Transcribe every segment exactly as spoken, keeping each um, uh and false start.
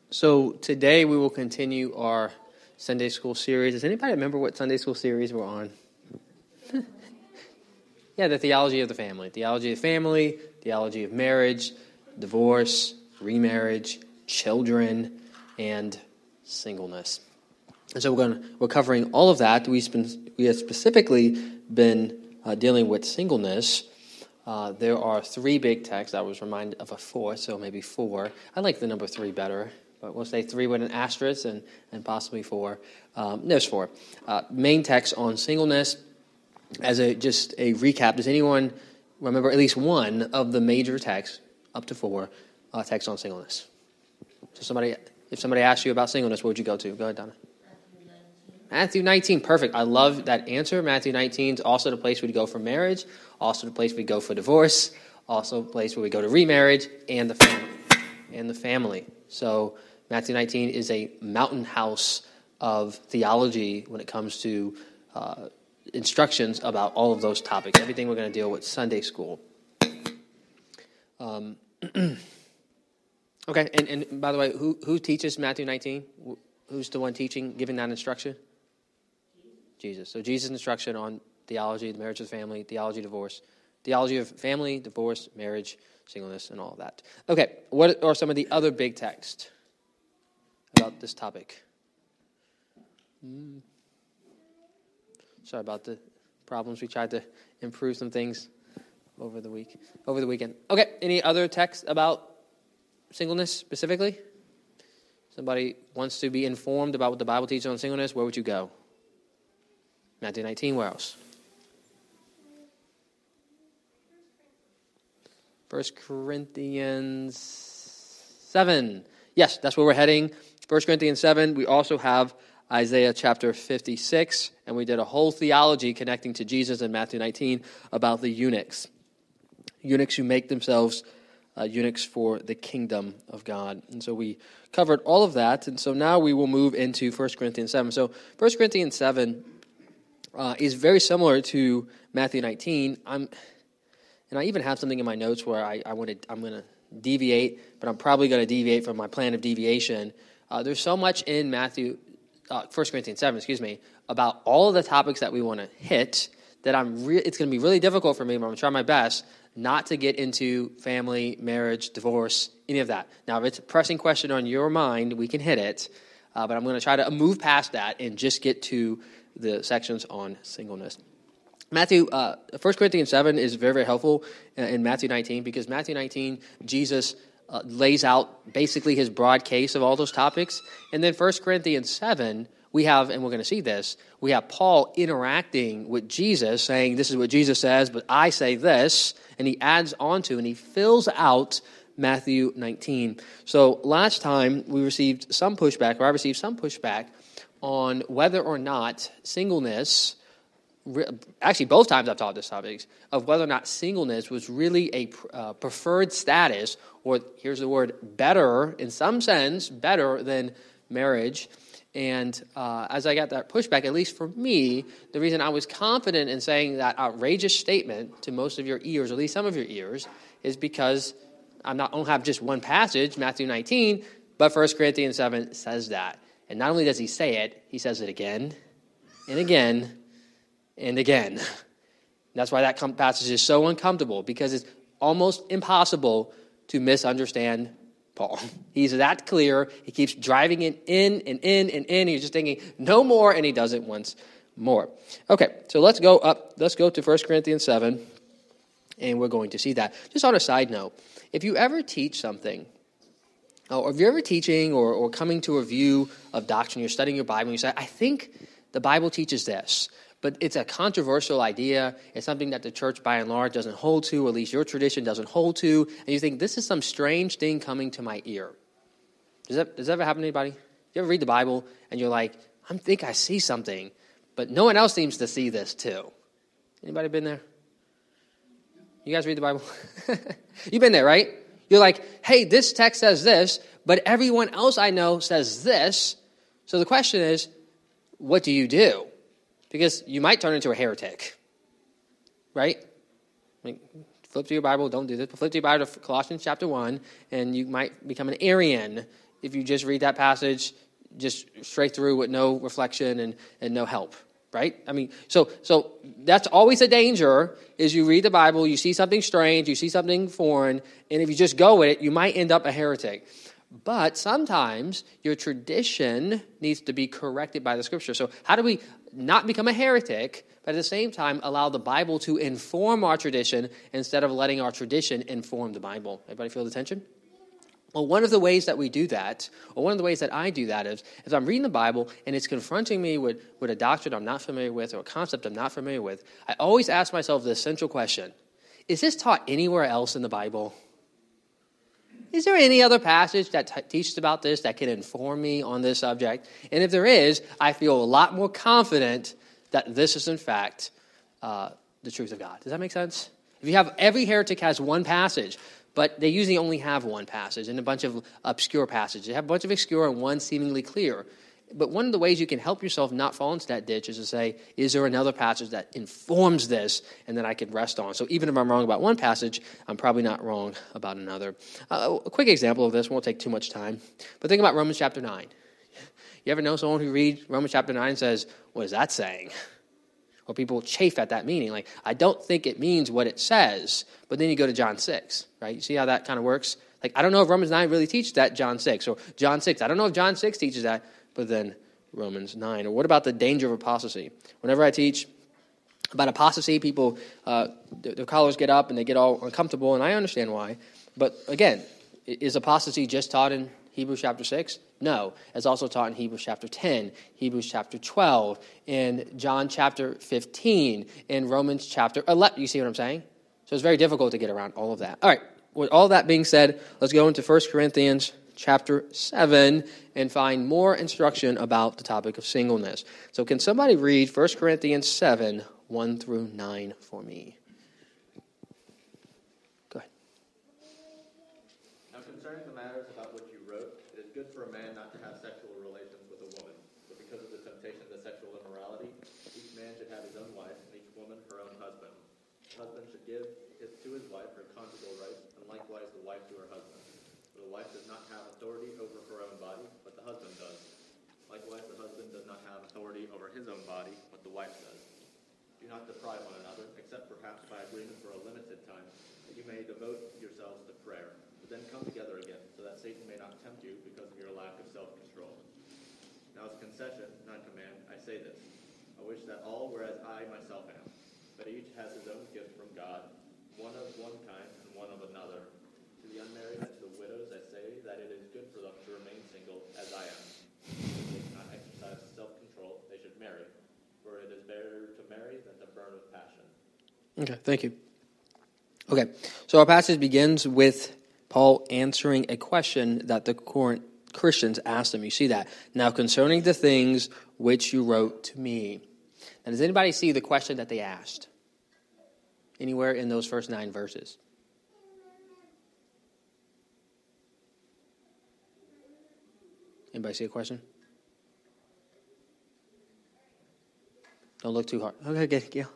So today we will continue our Sunday school series. Does anybody remember what Sunday school series we're on? Yeah, the theology of the family. Theology of family, theology of marriage, divorce, remarriage, children, and singleness. And so we're going to, we're covering all of that. We've been, we have specifically been uh, dealing with singleness. Uh, there are three big texts. I was reminded of a fourth, so maybe four. I like the number three better, but we'll say three with an asterisk and, and possibly four. Um, there's four. Uh, main text on singleness. As a just a recap, does anyone remember at least one of the major texts, up to four, uh, texts on singleness? So somebody, if somebody asked you about singleness, what would you go to? Go ahead, Donna. Matthew nineteen, perfect. I love that answer. Matthew nineteen is also the place where we go for marriage, also the place we go for divorce, also the place where we go to remarriage and the family. And the family. So Matthew nineteen is a mountain house of theology when it comes to uh, instructions about all of those topics. Everything we're going to deal with Sunday school. Um, okay, and, and by the way, who who teaches Matthew nineteen? Who's the one teaching, giving that instruction? Jesus. So Jesus' instruction on theology, the marriage of the family, theology, divorce, theology of family, divorce, marriage, singleness, and all of that. Okay, what are some of the other big texts about this topic? Mm. Sorry about the problems. We tried to improve some things over the week, over the weekend. Okay, any other texts about singleness specifically? Somebody wants to be informed about what the Bible teaches on singleness, where would you go? Matthew nineteen, where else? First Corinthians seven. Yes, that's where we're heading. First Corinthians seven. We also have Isaiah chapter fifty-six, and we did a whole theology connecting to Jesus in Matthew nineteen about the eunuchs. Eunuchs who make themselves uh, eunuchs for the kingdom of God. And so we covered all of that, and so now we will move into First Corinthians seven. So First Corinthians seven uh, is very similar to Matthew nineteen. I'm, and I even have something in my notes where I, I want to, I'm going to deviate, but I'm probably going to deviate from my plan of deviation. Uh, there's so much in Matthew, uh, First Corinthians seven, excuse me, about all of the topics that we want to hit that I'm. Re- it's going to be really difficult for me, but I'm going to try my best not to get into family, marriage, divorce, any of that. Now, if it's a pressing question on your mind, we can hit it, uh, but I'm going to try to move past that and just get to the sections on singleness. Matthew, uh, First Corinthians seven is very, very helpful in Matthew nineteen because Matthew nineteen, Jesus uh, lays out basically his broad case of all those topics. And then First Corinthians seven, we have, and we're going to see this, we have Paul interacting with Jesus, saying, this is what Jesus says, but I say this, and he adds on to, and he fills out Matthew nineteen. So last time we received some pushback, or I received some pushback on whether or not singleness, actually both times I've taught this topic, of whether or not singleness was really a uh, preferred status, or here's the word, better, in some sense, better than marriage. And uh, as I got that pushback, at least for me, the reason I was confident in saying that outrageous statement to most of your ears, or at least some of your ears, is because I'm not, I don't have just one passage, Matthew nineteen, but First Corinthians seven says that. And not only does he say it, he says it again and again and again. That's why that passage is so uncomfortable, because it's almost impossible to misunderstand Paul. He's that clear. He keeps driving it in and in and in. He's just thinking, no more, and he does it once more. Okay, so let's go up. Let's go to First Corinthians seven, and we're going to see that. Just on a side note, if you ever teach something, or if you're ever teaching or, or coming to a review of doctrine, you're studying your Bible, and you say, I think the Bible teaches this, but it's a controversial idea. It's something that the church, by and large, doesn't hold to, or at least your tradition doesn't hold to. And you think, this is some strange thing coming to my ear. Does that, does that ever happen to anybody? You ever read the Bible, and you're like, I think I see something, but no one else seems to see this too. Anybody been there? You guys read the Bible? You've been there, right? You're like, hey, this text says this, but everyone else I know says this. So the question is, what do you do? Because you might turn into a heretic, right? I mean, flip to your Bible, don't do this, but flip to your Bible to Colossians chapter one, and you might become an Arian, if you just read that passage just straight through with no reflection and, and no help, right? I mean, so so that's always a danger, is you read the Bible, you see something strange, you see something foreign, and if you just go with it, you might end up a heretic. But sometimes your tradition needs to be corrected by the Scripture. So how do we not become a heretic, but at the same time allow the Bible to inform our tradition instead of letting our tradition inform the Bible? Everybody feel the tension? Well, one of the ways that we do that, or one of the ways that I do that is, if I'm reading the Bible and it's confronting me with, with a doctrine I'm not familiar with or a concept I'm not familiar with, I always ask myself the essential question: is this taught anywhere else in the Bible? Is there any other passage that t- teaches about this that can inform me on this subject? And if there is, I feel a lot more confident that this is, in fact, uh, the truth of God. Does that make sense? If you have, every heretic has one passage, but they usually only have one passage and a bunch of obscure passages. They have a bunch of obscure and one seemingly clear. But one of the ways you can help yourself not fall into that ditch is to say, is there another passage that informs this and that I can rest on? So even if I'm wrong about one passage, I'm probably not wrong about another. Uh, a quick example of this, won't take too much time, but think about Romans chapter nine. You ever know someone who reads Romans chapter nine and says, what is that saying? Or people chafe at that meaning. Like, I don't think it means what it says. But then you go to John six, right? You see how that kind of works? Like, I don't know if Romans nine really teaches that, John six. Or John six, I don't know if John six teaches that, but then Romans nine. Or what about the danger of apostasy? Whenever I teach about apostasy, people, uh, their collars get up and they get all uncomfortable, and I understand why. But again, is apostasy just taught in Hebrews chapter six? No. It's also taught in Hebrews chapter ten, Hebrews chapter twelve, in John chapter fifteen, in Romans chapter eleven. You see what I'm saying? So it's very difficult to get around all of that. All right. With all that being said, let's go into First Corinthians chapter seven and find more instruction about the topic of singleness. So can somebody read First Corinthians seven, one through nine for me? Go ahead. Now concerning the matters about which you wrote, it is good for a man not to have sexual relations with a woman, but because of the temptation of sexual immorality, each man should have his own wife, and each woman her own husband. The husband should give his, to his wife her conjugal rights, and likewise the wife to her husband. For the wife does not have authority over her own body, but the husband does. Likewise, the husband does not have authority over his own body, but the wife does. Do not deprive one another, except perhaps by agreement for a limited time, that you may devote yourselves to prayer. But then come together again, so that Satan may not tempt you because of your lack of self-control. Now as a concession, not a command, I say this. I wish that all were as I myself am, but each has his own gift from God, one of one kind and one of another. To the unmarried and to the widows I say that it is good for them to remain single, as I am. If they cannot exercise self-control, they should marry, for it is better to marry than to burn with passion. Okay, thank you. Okay, so our passage begins with Paul answering a question that the Corinth Christians asked him. You see that. Now, concerning the things which you wrote to me. Now, does anybody see the question that they asked? Anywhere in those first nine verses? Anybody see a question? Don't look too hard. Okay, good, Gail.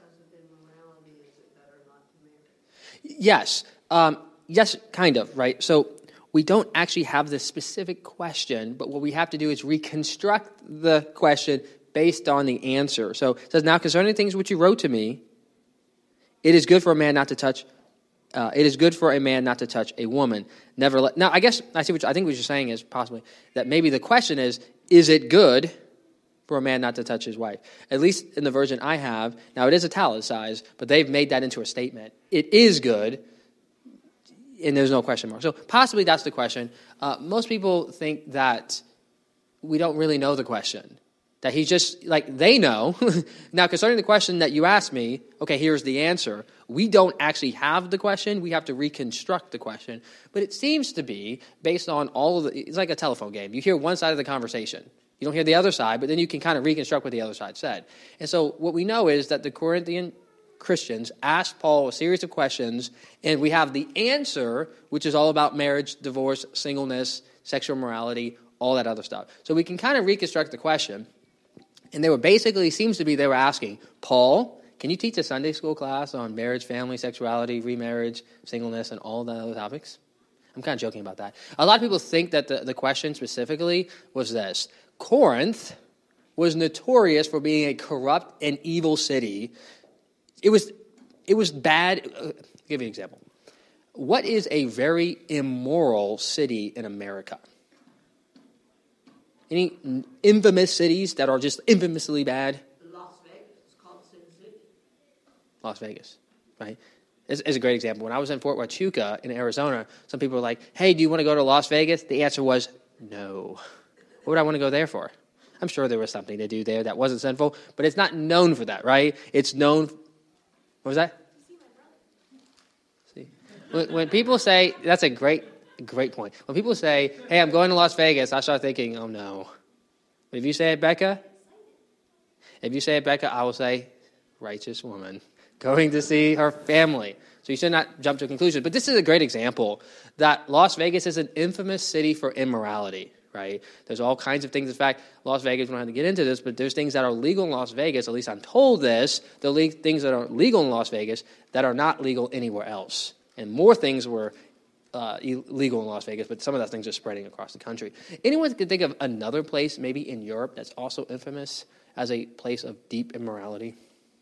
Yes. Um, yes, kind of, right? So we don't actually have the specific question, but what we have to do is reconstruct the question based on the answer. So it says, now concerning the things which you wrote to me, it is good for a man not to touch, uh, it is good for a man not to touch a woman. Never let, now I guess, I see what you, I think what you're saying is possibly that maybe the question is, is it good for a man not to touch his wife? At least in the version I have, now it is italicized, but they've made that into a statement. It is good, and there's no question mark. So possibly that's the question. Uh, most people think that we don't really know the question. That he's just, like, they know. Now, concerning the question that you asked me, okay, here's the answer. We don't actually have the question. We have to reconstruct the question. But it seems to be based on all of the, it's like a telephone game. You hear one side of the conversation. You don't hear the other side, but then you can kind of reconstruct what the other side said. And so what we know is that the Corinthian Christians asked Paul a series of questions, and we have the answer, which is all about marriage, divorce, singleness, sexual morality, all that other stuff. So we can kind of reconstruct the question. And they were basically, seems to be, they were asking, Paul, can you teach a Sunday school class on marriage, family, sexuality, remarriage, singleness, and all the other topics? I'm kind of joking about that. A lot of people think that the, the question specifically was this. Corinth was notorious for being a corrupt and evil city. It was, it was bad. Uh, I'll give you an example. What is a very immoral city in America? Any infamous cities that are just infamously bad? Las Vegas. It's called Sin City. Las Vegas, right? It's, it's a great example. When I was in Fort Huachuca in Arizona, some people were like, hey, do you want to go to Las Vegas? The answer was no. What would I want to go there for? I'm sure there was something to do there that wasn't sinful, but it's not known for that, right? It's known. What was that? See, when, when people say, that's a great, great point. When people say, hey, I'm going to Las Vegas, I start thinking, oh no. But if you say it, Becca, if you say it, Becca, I will say, righteous woman, going to see her family. So you should not jump to conclusions. But this is a great example that Las Vegas is an infamous city for immorality, right? There's all kinds of things. In fact, Las Vegas, we don't have to get into this, but there's things that are legal in Las Vegas, at least I'm told this, the le- things that are legal in Las Vegas that are not legal anywhere else. And more things were uh, illegal in Las Vegas, but some of those things are spreading across the country. Anyone could think of another place, maybe in Europe, that's also infamous as a place of deep immorality?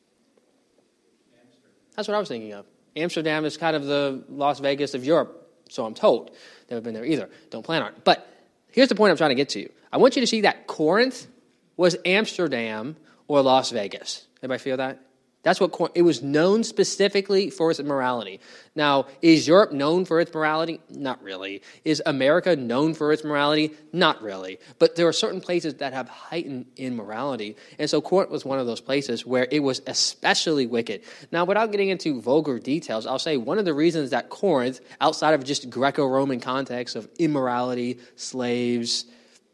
That's what I was thinking of. Amsterdam is kind of the Las Vegas of Europe, so I'm told. Never been there either. Don't plan on it. But here's the point I'm trying to get to. I want you to see that Corinth was Amsterdam or Las Vegas. Anybody feel that? That's what Corinth, it was known specifically for its immorality. Now, is Europe known for its morality? Not really. Is America known for its morality? Not really. But there are certain places that have heightened immorality. And so Corinth was one of those places where it was especially wicked. Now, without getting into vulgar details, I'll say one of the reasons that Corinth, outside of just Greco-Roman context of immorality, slaves,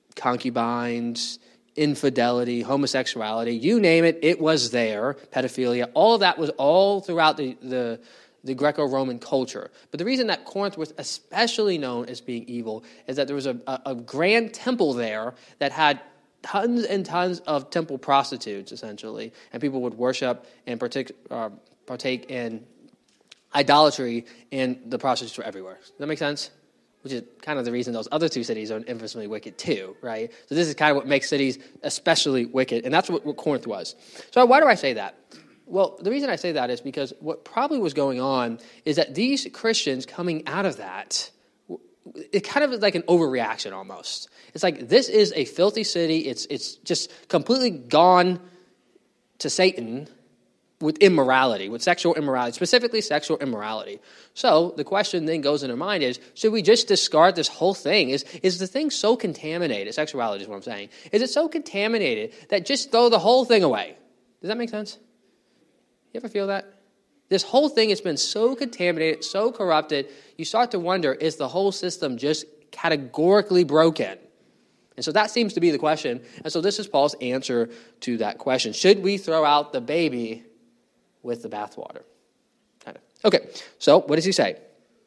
concubines, infidelity, homosexuality, you name it, it was there, pedophilia, all of that was all throughout the, the, the Greco-Roman culture. But the reason that Corinth was especially known as being evil is that there was a, a, a grand temple there that had tons and tons of temple prostitutes, essentially, and people would worship and partake, uh, partake in idolatry, and the prostitutes were everywhere. Does that make sense? Which is kind of the reason those other two cities are infamously wicked too, right? So this is kind of what makes cities especially wicked, and that's what, what Corinth was. So why do I say that? Well, the reason I say that is because what probably was going on is that these Christians coming out of that, it kind of is like an overreaction almost. It's like, this is a filthy city. It's it's just completely gone to Satan with immorality, with sexual immorality, specifically sexual immorality. So the question then goes in their mind is, should we just discard this whole thing? Is is the thing so contaminated? Sexuality is what I'm saying. Is it so contaminated that just throw the whole thing away? Does that make sense? You ever feel that? This whole thing has been so contaminated, so corrupted, you start to wonder, is the whole system just categorically broken? And so that seems to be the question. And so this is Paul's answer to that question. Should we throw out the baby with the bathwater? Kind of. Okay, so what does he say?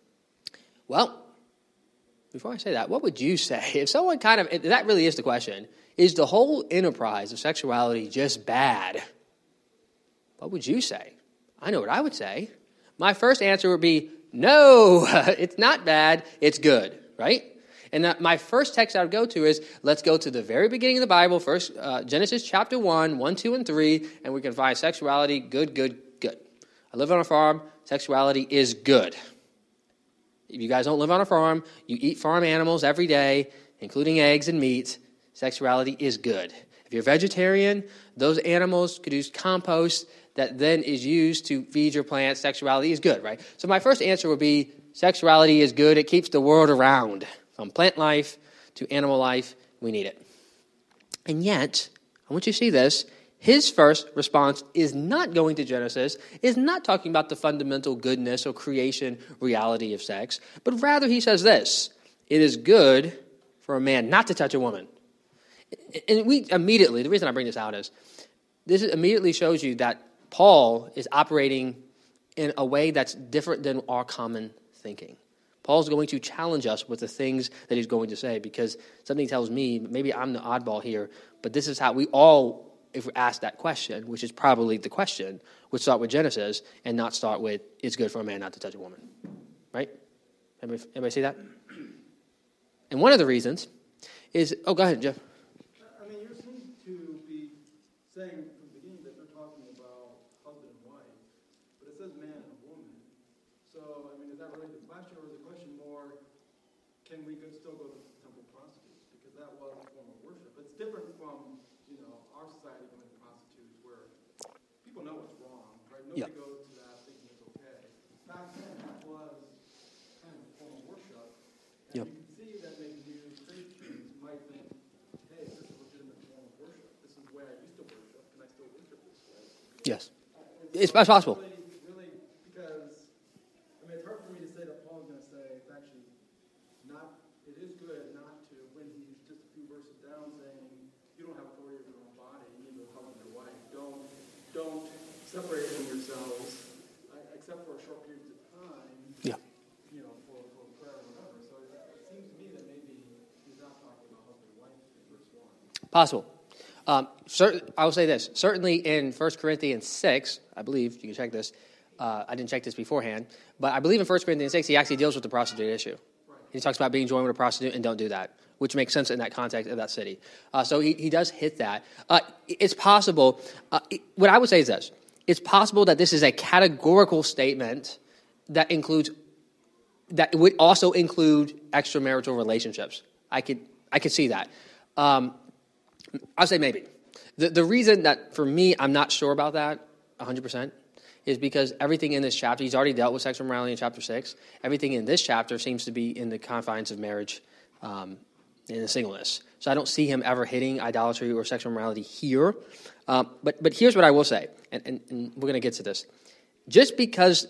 Well, before I say that, what would you say? If someone kind of, if that really is the question, is the whole enterprise of sexuality just bad? What would you say? I know what I would say. My first answer would be, no, it's not bad, it's good, right? And that my first text I would go to is, let's go to the very beginning of the Bible, first uh, Genesis chapter one, one, two, and three, and we can find sexuality, good, good, good. I live on a farm, sexuality is good. If you guys don't live on a farm, you eat farm animals every day, including eggs and meat, sexuality is good. If you're vegetarian, those animals produce compost that then is used to feed your plants. Sexuality is good, right? So my first answer would be, sexuality is good. It keeps the world around. From plant life to animal life, we need it. And yet, I want you to see this, his first response is not going to Genesis, is not talking about the fundamental goodness or creation reality of sex, but rather he says this, it is good for a man not to touch a woman. And we immediately, the reason I bring this out is, this immediately shows you that Paul is operating in a way that's different than our common thinking. Paul's going to challenge us with the things that he's going to say, because something tells me, maybe I'm the oddball here, but this is how we all, if we ask that question, which is probably the question, would start with Genesis and not start with, it's good for a man not to touch a woman. Right? Everybody, everybody see that? And one of the reasons is, oh, go ahead, Jeff. I mean, you seem to be saying from the beginning that they're talking about husband and wife, but it says man and woman. So, I mean, is that really the question, or is the question more, can we go, still go to temple prostitutes? Because that was a form of worship. It's different from, you know, our society going to prostitutes where people know it's wrong, right? Nobody Yep. goes to that thinking it's okay. Back then, that was kind of a form of worship. And Yep. you can see that maybe new Christians might think, hey, this is a legitimate form of worship. This is the way I used to worship. Can I still worship this way? Yes. Uh, It's so possible. Really, really, because, I mean, it's hard for me to say that Paul's going to say it's actually not, it is good not to, when he's just a few verses down saying, you don't have authority over your own body, neither husband or wife. Don't, don't separate from yourselves, uh, except for a short period of time. Yeah. You know, for, for prayer or whatever. So it, it seems to me that maybe he's not talking about husband and wife in verse one. Possible. Um, cer- I will say this. Certainly in First Corinthians six, I believe, you can check this. Uh, I didn't check this beforehand. But I believe in First Corinthians six, he actually deals with the prostitute issue. Right. He talks about being joined with a prostitute and don't do that, which makes sense in that context of that city. Uh, so he, he does hit that. Uh, it's possible. Uh, it, what I would say is this. It's possible that this is a categorical statement that includes, that would also include extramarital relationships. I could I could see that. Um, I'll say maybe. The the reason that, for me, I'm not sure about that one hundred percent is because everything in this chapter, he's already dealt with sexual morality in chapter six. Everything in this chapter seems to be in the confines of marriage um, and singleness. So I don't see him ever hitting idolatry or sexual morality here. Um, but but here's what I will say, and, and, and we're going to get to this. Just because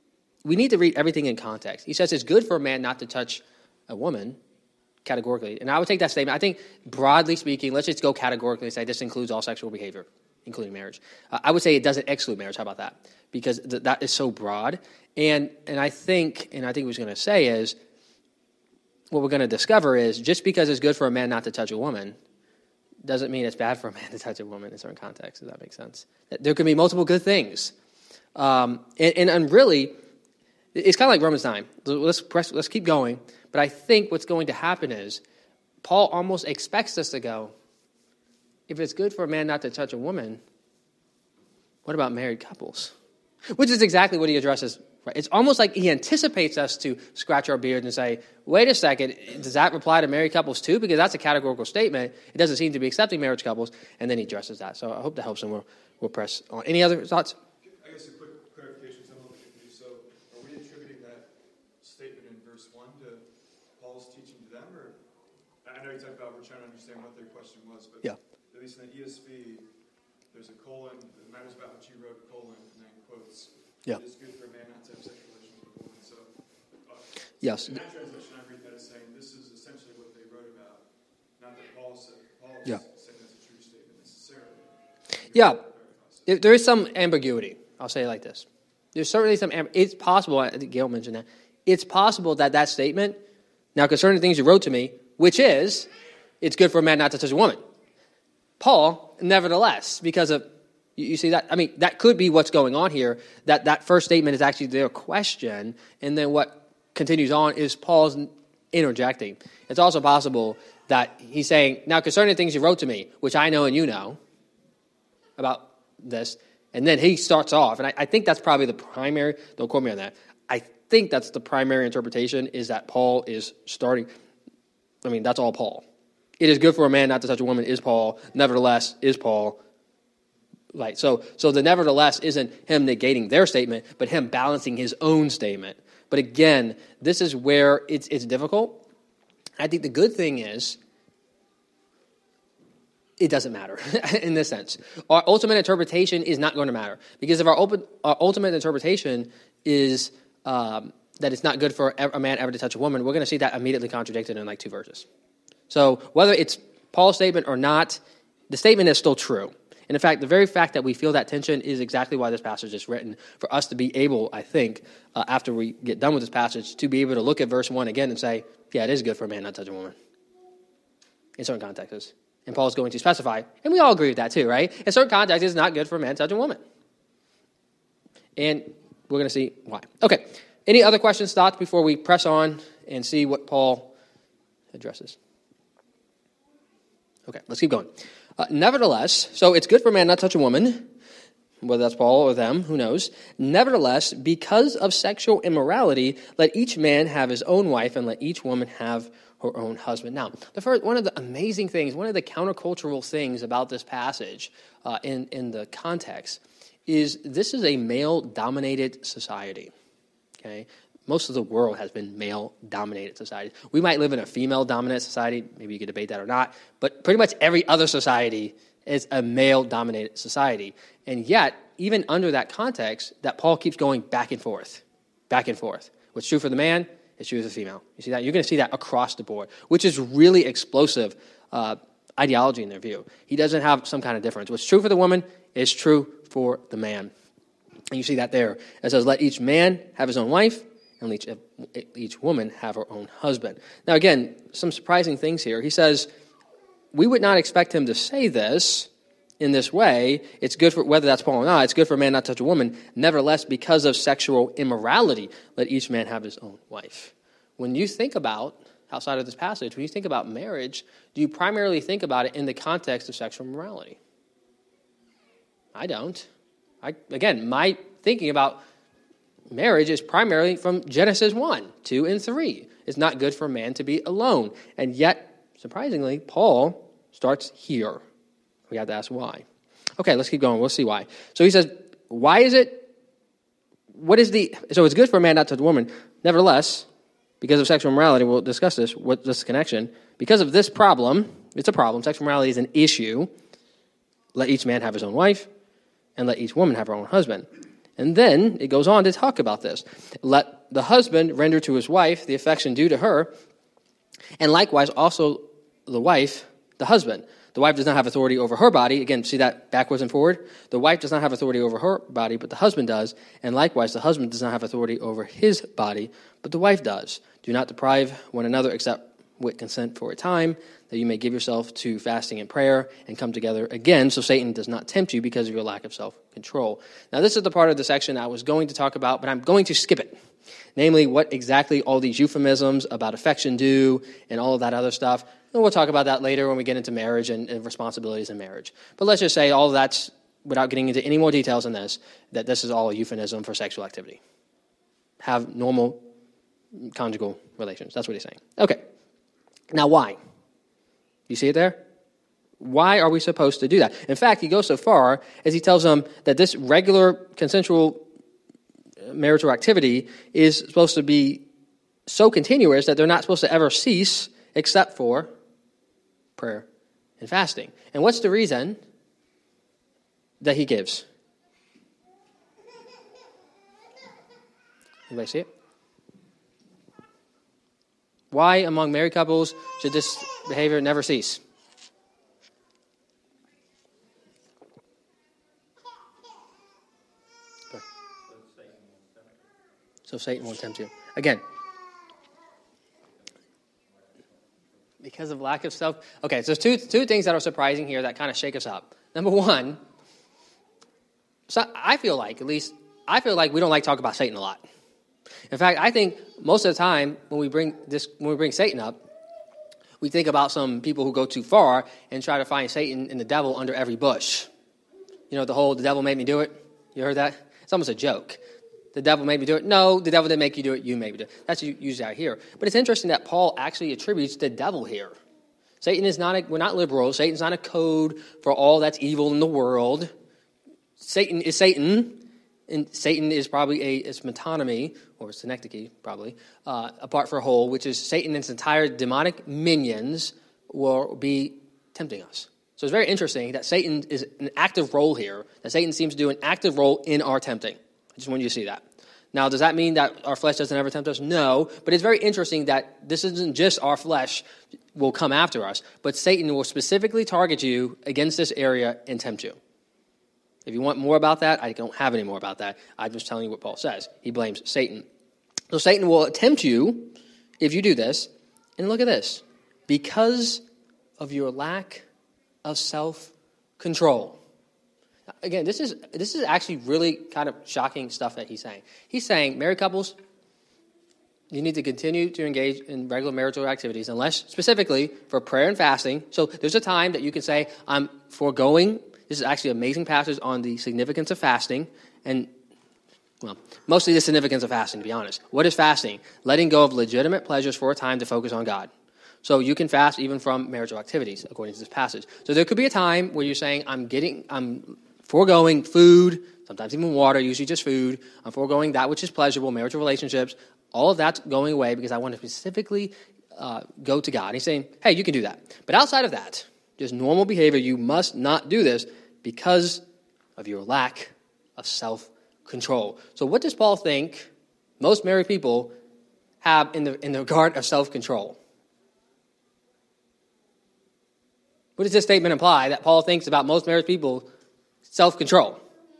we need to read everything in context. He says it's good for a man not to touch a woman, categorically. And I would take that statement. I think, broadly speaking, let's just go categorically and say this includes all sexual behavior, including marriage. Uh, I would say it doesn't exclude marriage. How about that? Because th- that is so broad. And and I think, and I think what he's going to say is, what we're going to discover is just because it's good for a man not to touch a woman doesn't mean it's bad for a man to touch a woman in certain contexts. Does that make sense? There can be multiple good things. Um, and, and, and really, it's kind of like Romans nine. Let's press, let's keep going. But I think what's going to happen is Paul almost expects us to go, if it's good for a man not to touch a woman, what about married couples? Which is exactly what he addresses. Right? It's almost like he anticipates us to scratch our beard and say, wait a second, does that apply to married couples too? Because that's a categorical statement. It doesn't seem to be accepting marriage couples. And then he addresses that. So I hope that helps, and we'll, we'll press on. Any other thoughts? I guess a quick clarification, some of it. So are we attributing that statement in verse one to Paul's teaching to them? Or I know you talked about we're trying to understand what their question was, but Yeah. at least in the E S V, there's a colon, it matters about what you wrote, colon, and then quotes. Yeah. It is good for a man not to have sexual relations with a woman. So uh, Yes. in that translation, I read that as saying this is essentially what they wrote about. Not that Paul said, Paul is Yeah. saying that's a true statement necessarily. Yeah. There, there is some ambiguity. I'll say it like this. There's certainly some, amb- it's possible, I think Gail mentioned that, it's possible that that statement, now concerning the things you wrote to me, which is, it's good for a man not to touch a woman. Paul, nevertheless, because of, you, you see that, I mean, that could be what's going on here, that that first statement is actually their question, and then what continues on is Paul's interjecting. It's also possible that he's saying, now concerning the things you wrote to me, which I know and you know about this, and then he starts off, and I, I think that's probably the primary, don't quote me on that, I think that's the primary interpretation, is that Paul is starting, I mean, that's all Paul. It is good for a man not to touch a woman, is Paul. Nevertheless, is Paul. Right. So, so the nevertheless isn't him negating their statement, but him balancing his own statement. But again, this is where it's it's difficult. I think the good thing is, it doesn't matter in this sense. Our ultimate interpretation is not going to matter, because if our, open, our ultimate interpretation is um, that it's not good for a man ever to touch a woman, we're going to see that immediately contradicted in like two verses. So whether it's Paul's statement or not, the statement is still true. And in fact, the very fact that we feel that tension is exactly why this passage is written, for us to be able, I think, uh, after we get done with this passage, to be able to look at verse one again and say, yeah, it is good for a man not to touch a woman in certain contexts. And Paul's going to specify, and we all agree with that too, right? In certain contexts, it's not good for a man to touch a woman. And we're going to see why. Okay, any other questions, thoughts before we press on and see what Paul addresses. Okay, let's keep going. Uh, nevertheless, so it's good for a man not to touch a woman, whether that's Paul or them, who knows. Nevertheless, because of sexual immorality, let each man have his own wife, and let each woman have her own husband. Now, the first, one of the amazing things, one of the countercultural things about this passage uh, in, in the context is this is a male-dominated society, okay? Most of the world has been male-dominated society. We might live in a female-dominant society. Maybe you could debate that or not. But pretty much every other society is a male-dominated society. And yet, even under that context, that Paul keeps going back and forth, back and forth. What's true for the man is true for the female. You see that? You're going to see that across the board, which is really explosive uh, ideology in their view. He doesn't have some kind of difference. What's true for the woman is true for the man. And you see that there. It says, let each man have his own wife, and each, each woman have her own husband. Now, again, some surprising things here. He says, we would not expect him to say this in this way. It's good for, whether that's Paul or not, it's good for a man not to touch a woman. Nevertheless, because of sexual immorality, let each man have his own wife. When you think about, outside of this passage, when you think about marriage, do you primarily think about it in the context of sexual immorality? I don't. I, again, my thinking about marriage is primarily from Genesis one, two, and three. It's not good for a man to be alone. And yet, surprisingly, Paul starts here. We have to ask why. Okay, let's keep going. We'll see why. So he says, why is it, what is the, so it's good for a man not to touch a woman. Nevertheless, because of sexual immorality, we'll discuss this, what's this connection. Because of this problem, it's a problem, sexual immorality is an issue, let each man have his own wife, and let each woman have her own husband. And then it goes on to talk about this. Let the husband render to his wife the affection due to her, and likewise also the wife, the husband. The wife does not have authority over her body. Again, see that backwards and forward? The wife does not have authority over her body, but the husband does. And likewise, the husband does not have authority over his body, but the wife does. Do not deprive one another except with consent for a time, that you may give yourself to fasting and prayer and come together again, so Satan does not tempt you because of your lack of self-control. Now, this is the part of the section I was going to talk about, but I'm going to skip it. Namely, what exactly all these euphemisms about affection do and all of that other stuff. And we'll talk about that later when we get into marriage and, and responsibilities in marriage. But let's just say all of that's, without getting into any more details in this, that this is all a euphemism for sexual activity. Have normal conjugal relations. That's what he's saying. Okay. Now, why? You see it there? Why are we supposed to do that? In fact, he goes so far as he tells them that this regular consensual marital activity is supposed to be so continuous that they're not supposed to ever cease except for prayer and fasting. And what's the reason that he gives? Anybody see it? Why among married couples should this behavior never cease? So Satan won't tempt you. Again, because of lack of self. Okay, so there's two, two things that are surprising here that kind of shake us up. Number one, so I feel like, at least, I feel like we don't like to talk about Satan a lot. In fact, I think most of the time when we bring this, when we bring Satan up, we think about some people who go too far and try to find Satan and the devil under every bush. You know, the whole, the devil made me do it. You heard that? It's almost a joke. The devil made me do it. No, the devil didn't make you do it. You made me do it. That's usually out here. But it's interesting that Paul actually attributes the devil here. Satan is not a, we're not liberal. Satan's not a code for all that's evil in the world. Satan is Satan. And Satan is probably a it's metonymy, or synecdoche, probably, uh, apart for a whole, which is Satan and his entire demonic minions will be tempting us. So it's very interesting that Satan is an active role here, that Satan seems to do an active role in our tempting. I just want you to see that. Now, does that mean that our flesh doesn't ever tempt us? No, but it's very interesting that this isn't just our flesh will come after us, but Satan will specifically target you against this area and tempt you. If you want more about that, I don't have any more about that. I'm just telling you what Paul says. He blames Satan. So Satan will tempt you if you do this. And look at this. Because of your lack of self-control. Again, this is this is actually really kind of shocking stuff that he's saying. He's saying, married couples, you need to continue to engage in regular marital activities, unless specifically for prayer and fasting. So there's a time that you can say, I'm foregoing. This is actually an amazing passage on the significance of fasting. And, well, mostly the significance of fasting, to be honest. What is fasting? Letting go of legitimate pleasures for a time to focus on God. So you can fast even from marital activities, according to this passage. So there could be a time where you're saying, I'm getting, I'm foregoing food, sometimes even water, usually just food. I'm foregoing that which is pleasurable, marital relationships. All of that's going away because I want to specifically uh, go to God. And he's saying, hey, you can do that. But outside of that, just normal behavior, you must not do this because of your lack of self-control. So what does Paul think most married people have in the in the regard of self-control? What does this statement imply that Paul thinks about most married people self-control?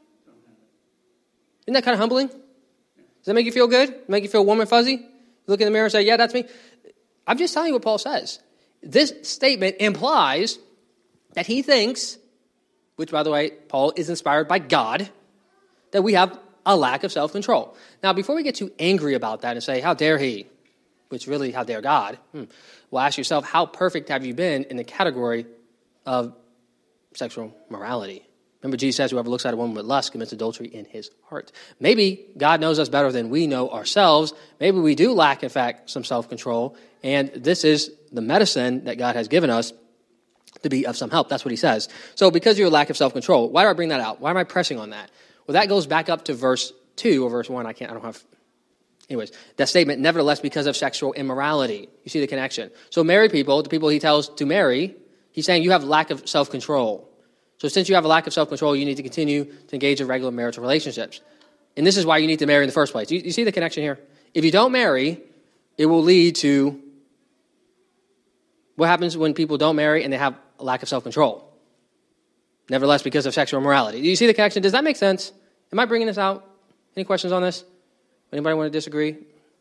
Isn't that kind of humbling? Does that make you feel good? Make you feel warm and fuzzy? You look in the mirror and say, yeah, that's me. I'm just telling you what Paul says. This statement implies that he thinks, which, by the way, Paul is inspired by God, that we have a lack of self-control. Now, before we get too angry about that and say, how dare he, which really, how dare God, hmm, well, ask yourself, how perfect have you been in the category of sexual morality? Remember, Jesus says, whoever looks at a woman with lust commits adultery in his heart. Maybe God knows us better than we know ourselves. Maybe we do lack, in fact, some self-control. And this is the medicine that God has given us to be of some help. That's what he says. So because of your lack of self-control, why do I bring that out? Why am I pressing on that? Well, that goes back up to verse two or verse one. I can't, I don't have... Anyways, that statement, nevertheless, because of sexual immorality. You see the connection. So married people, the people he tells to marry, he's saying you have lack of self-control. So since you have a lack of self-control, you need to continue to engage in regular marital relationships. And this is why you need to marry in the first place. You, you see the connection here? If you don't marry, it will lead to what happens when people don't marry and they have a lack of self-control. Nevertheless, because of sexual immorality. Do you see the connection? Does that make sense? Am I bringing this out? Any questions on this? Anybody want to disagree?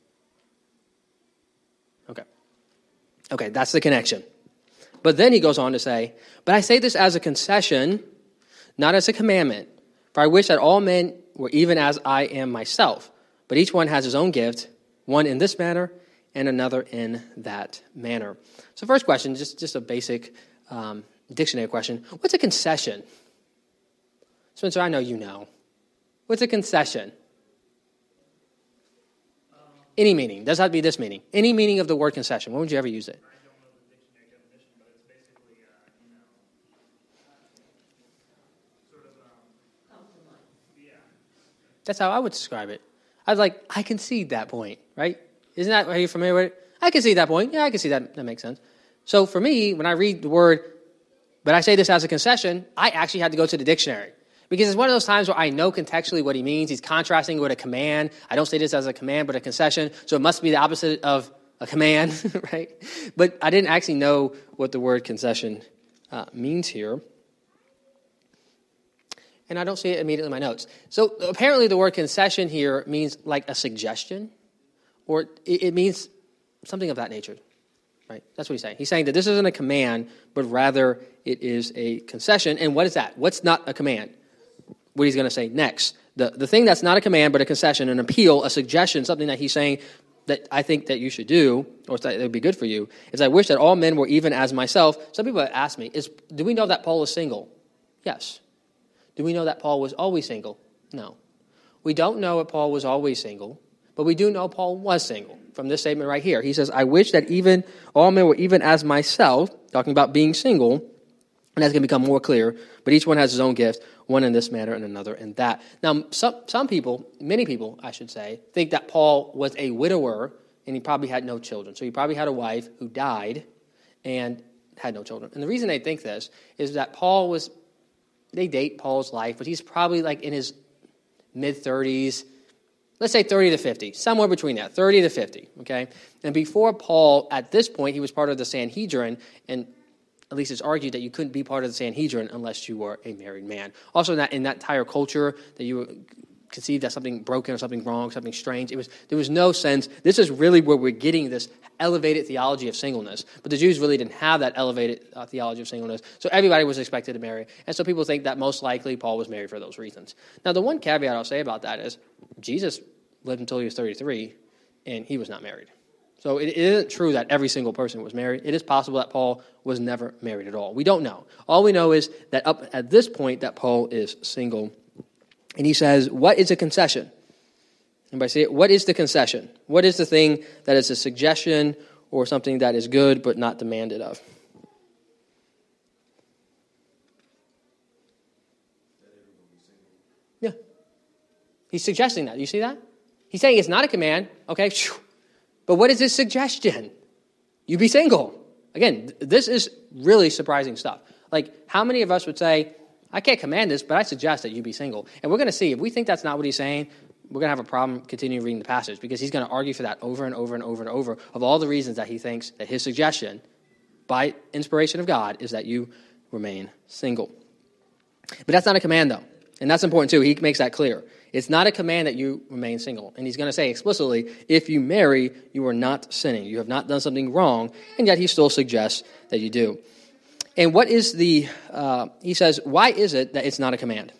Okay. Okay, that's the connection. But then he goes on to say, but I say this as a concession, not as a commandment. For I wish that all men were even as I am myself. But each one has his own gift, one in this manner and another in that manner. So first question, just, just a basic um, dictionary question. What's a concession? Spencer, I know you know. What's a concession? Any meaning. Does have to be this meaning. Any meaning of the word concession. When would you ever use it? That's how I would describe it. I was like, I concede that point, right? Isn't that, are you familiar with it? I concede that point. Yeah, I can see that. That makes sense. So for me, when I read the word, but I say this as a concession, I actually had to go to the dictionary. Because it's one of those times where I know contextually what he means. He's contrasting with a command. I don't say this as a command, but a concession. So it must be the opposite of a command, right? But I didn't actually know what the word concession uh, means here. And I don't see it immediately in my notes. So apparently the word concession here means like a suggestion, or it, it means something of that nature, right? That's what he's saying. He's saying that this isn't a command, but rather it is a concession. And what is that? What's not a command? What he's going to say next. The, the thing that's not a command, but a concession, an appeal, a suggestion, something that he's saying that I think that you should do, or that would be good for you, is I wish that all men were even as myself. Some people have asked me, is, do we know that Paul is single? Yes. Do we know that Paul was always single? No. We don't know that Paul was always single, but we do know Paul was single from this statement right here. He says, I wish that even all men were even as myself, talking about being single, and that's going to become more clear, but each one has his own gift, one in this manner and another in that. Now, some, some people, many people, I should say, think that Paul was a widower, and he probably had no children. So he probably had a wife who died and had no children. And the reason they think this is that Paul was, they date Paul's life, but he's probably like in his mid-thirties, let's say thirty to fifty, somewhere between that, thirty to fifty, okay? And before Paul, at this point, he was part of the Sanhedrin, and at least it's argued that you couldn't be part of the Sanhedrin unless you were a married man. Also, in that, in that entire culture, that you were conceived as something broken or something wrong, something strange, it was there was no sense. This is really where we're getting this elevated theology of singleness. But the Jews really didn't have that elevated uh, theology of singleness, so everybody was expected to marry. And so people think that most likely Paul was married for those reasons. Now, the one caveat I'll say about that is Jesus lived until he was thirty-three, and he was not married. So it, it isn't true that every single person was married. It is possible that Paul was never married at all. We don't know. All we know is that up at this point that Paul is single. And he says, what is a concession? Anybody see it? What is the concession? What is the thing that is a suggestion or something that is good but not demanded of? Yeah. He's suggesting that. You see that? He's saying it's not a command. Okay. But what is his suggestion? You be single. Again, this is really surprising stuff. Like, how many of us would say, I can't command this, but I suggest that you be single? And we're going to see, if we think that's not what he's saying, we're going to have a problem continuing reading the passage, because he's going to argue for that over and over and over and over of all the reasons that he thinks that his suggestion, by inspiration of God, is that you remain single. But that's not a command, though. And that's important, too. He makes that clear. It's not a command that you remain single. And he's going to say explicitly, if you marry, you are not sinning. You have not done something wrong, and yet he still suggests that you do. And what is the, uh, he says, why is it that it's not a command?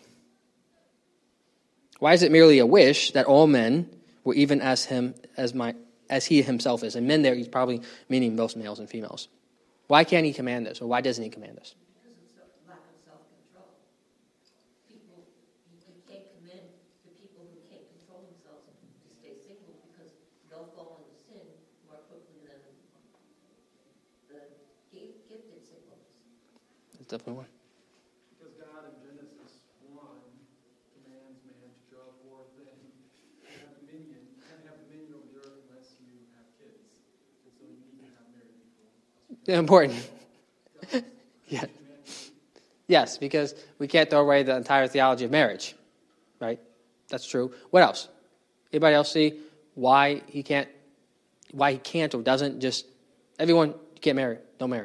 Why is it merely a wish that all men were even as him, as my, as he himself is? And men there, he's probably meaning both males and females. Why can't he command this, or why doesn't he command this? Because it's a lack of self-control. People, you can't commend the people who can't control themselves to stay single, because they'll fall into sin more quickly than the gifted singles. That's definitely one. Because God in Genesis one commands man to draw forth and have dominion. You can't have dominion over the earth unless you have kids. And so you need to have married people. Yeah, important. Yeah. Yes, because we can't throw away the entire theology of marriage, right? That's true. What else? Anybody else see why he can't, why he can't or doesn't just, everyone, you can't marry, don't marry.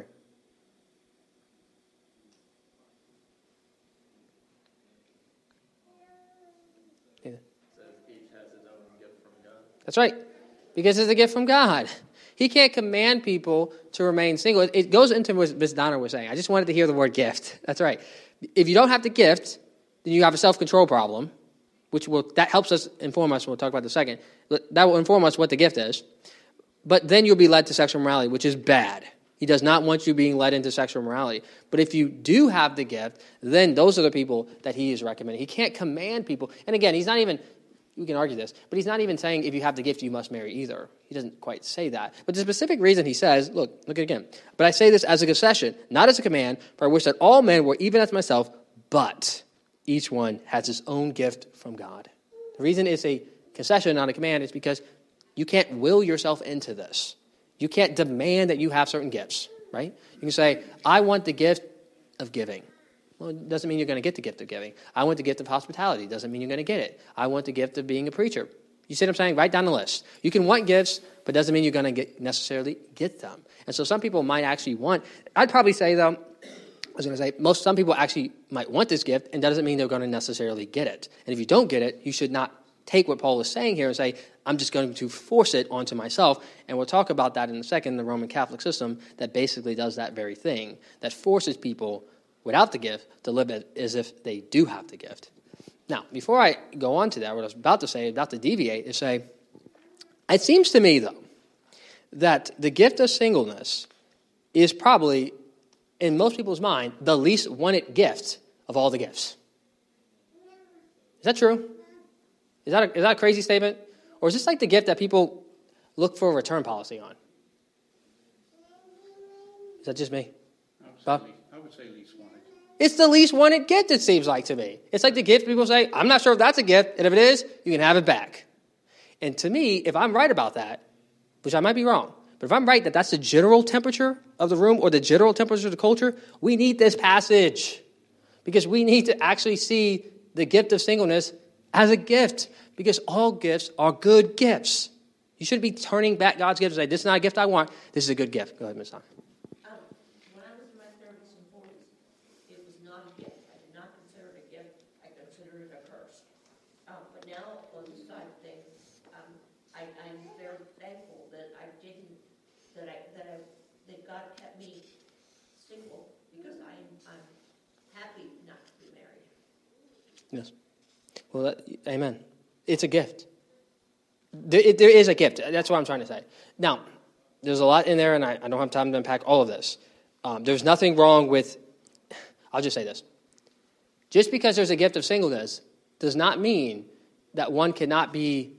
Yeah. Says each has his own gift from God. That's right, because it's a gift from God. He can't command people to remain single. It, it goes into what Miz Donna was saying. I just wanted to hear the word gift. That's right. If you don't have the gift, then you have a self-control problem, which will that helps us inform us. We'll talk about in a second. That will inform us what the gift is. But then you'll be led to sexual immorality, which is bad. He does not want you being led into sexual immorality. But if you do have the gift, then those are the people that he is recommending. He can't command people. And again, he's not even, we can argue this, but he's not even saying if you have the gift, you must marry either. He doesn't quite say that. But the specific reason he says, look, look at it again. But I say this as a concession, not as a command, for I wish that all men were even as myself, but each one has his own gift from God. The reason it's a concession, not a command, is because you can't will yourself into this. You can't demand that you have certain gifts, right? You can say, I want the gift of giving. Well, it doesn't mean you're going to get the gift of giving. I want the gift of hospitality. It doesn't mean you're going to get it. I want the gift of being a preacher. You see what I'm saying? Write down the list. You can want gifts, but doesn't mean you're going to get necessarily get them. And so some people might actually want, I'd probably say, though, I was going to say, most some people actually might want this gift, and that doesn't mean they're going to necessarily get it. And if you don't get it, you should not take what Paul is saying here and say, I'm just going to force it onto myself. And we'll talk about that in a second, the Roman Catholic system that basically does that very thing, that forces people without the gift to live as if they do have the gift. Now, before I go on to that, what I was about to say, about to deviate, is say, it seems to me, though, that the gift of singleness is probably, in most people's mind, the least wanted gift of all the gifts. Is that true? Is that a, is that a crazy statement? Or is this like the gift that people look for a return policy on? Is that just me? Bob? I would say least wanted. It's the least wanted gift, it seems like to me. It's like the gift people say, I'm not sure if that's a gift, and if it is, you can have it back. And to me, if I'm right about that, which I might be wrong, but if I'm right that that's the general temperature of the room or the general temperature of the culture, we need this passage. Because we need to actually see the gift of singleness as a gift. Because all gifts are good gifts. You shouldn't be turning back God's gift and say, this is not a gift I want, this is a good gift. Go ahead, Miz Tom. Um, when I was in my thirties and forties, it was not a gift. I did not consider it a gift. I considered it a curse. Um, but now, on this side of things, um, I, I'm very thankful that I didn't, that I, that I, that God kept me single, because I'm, I'm happy not to be married. Yes. Well, that, amen. It's a gift. There, it, there is a gift. That's what I'm trying to say. Now, there's a lot in there, and I, I don't have time to unpack all of this. Um, there's nothing wrong with, I'll just say this. Just because there's a gift of singleness does not mean that one cannot be,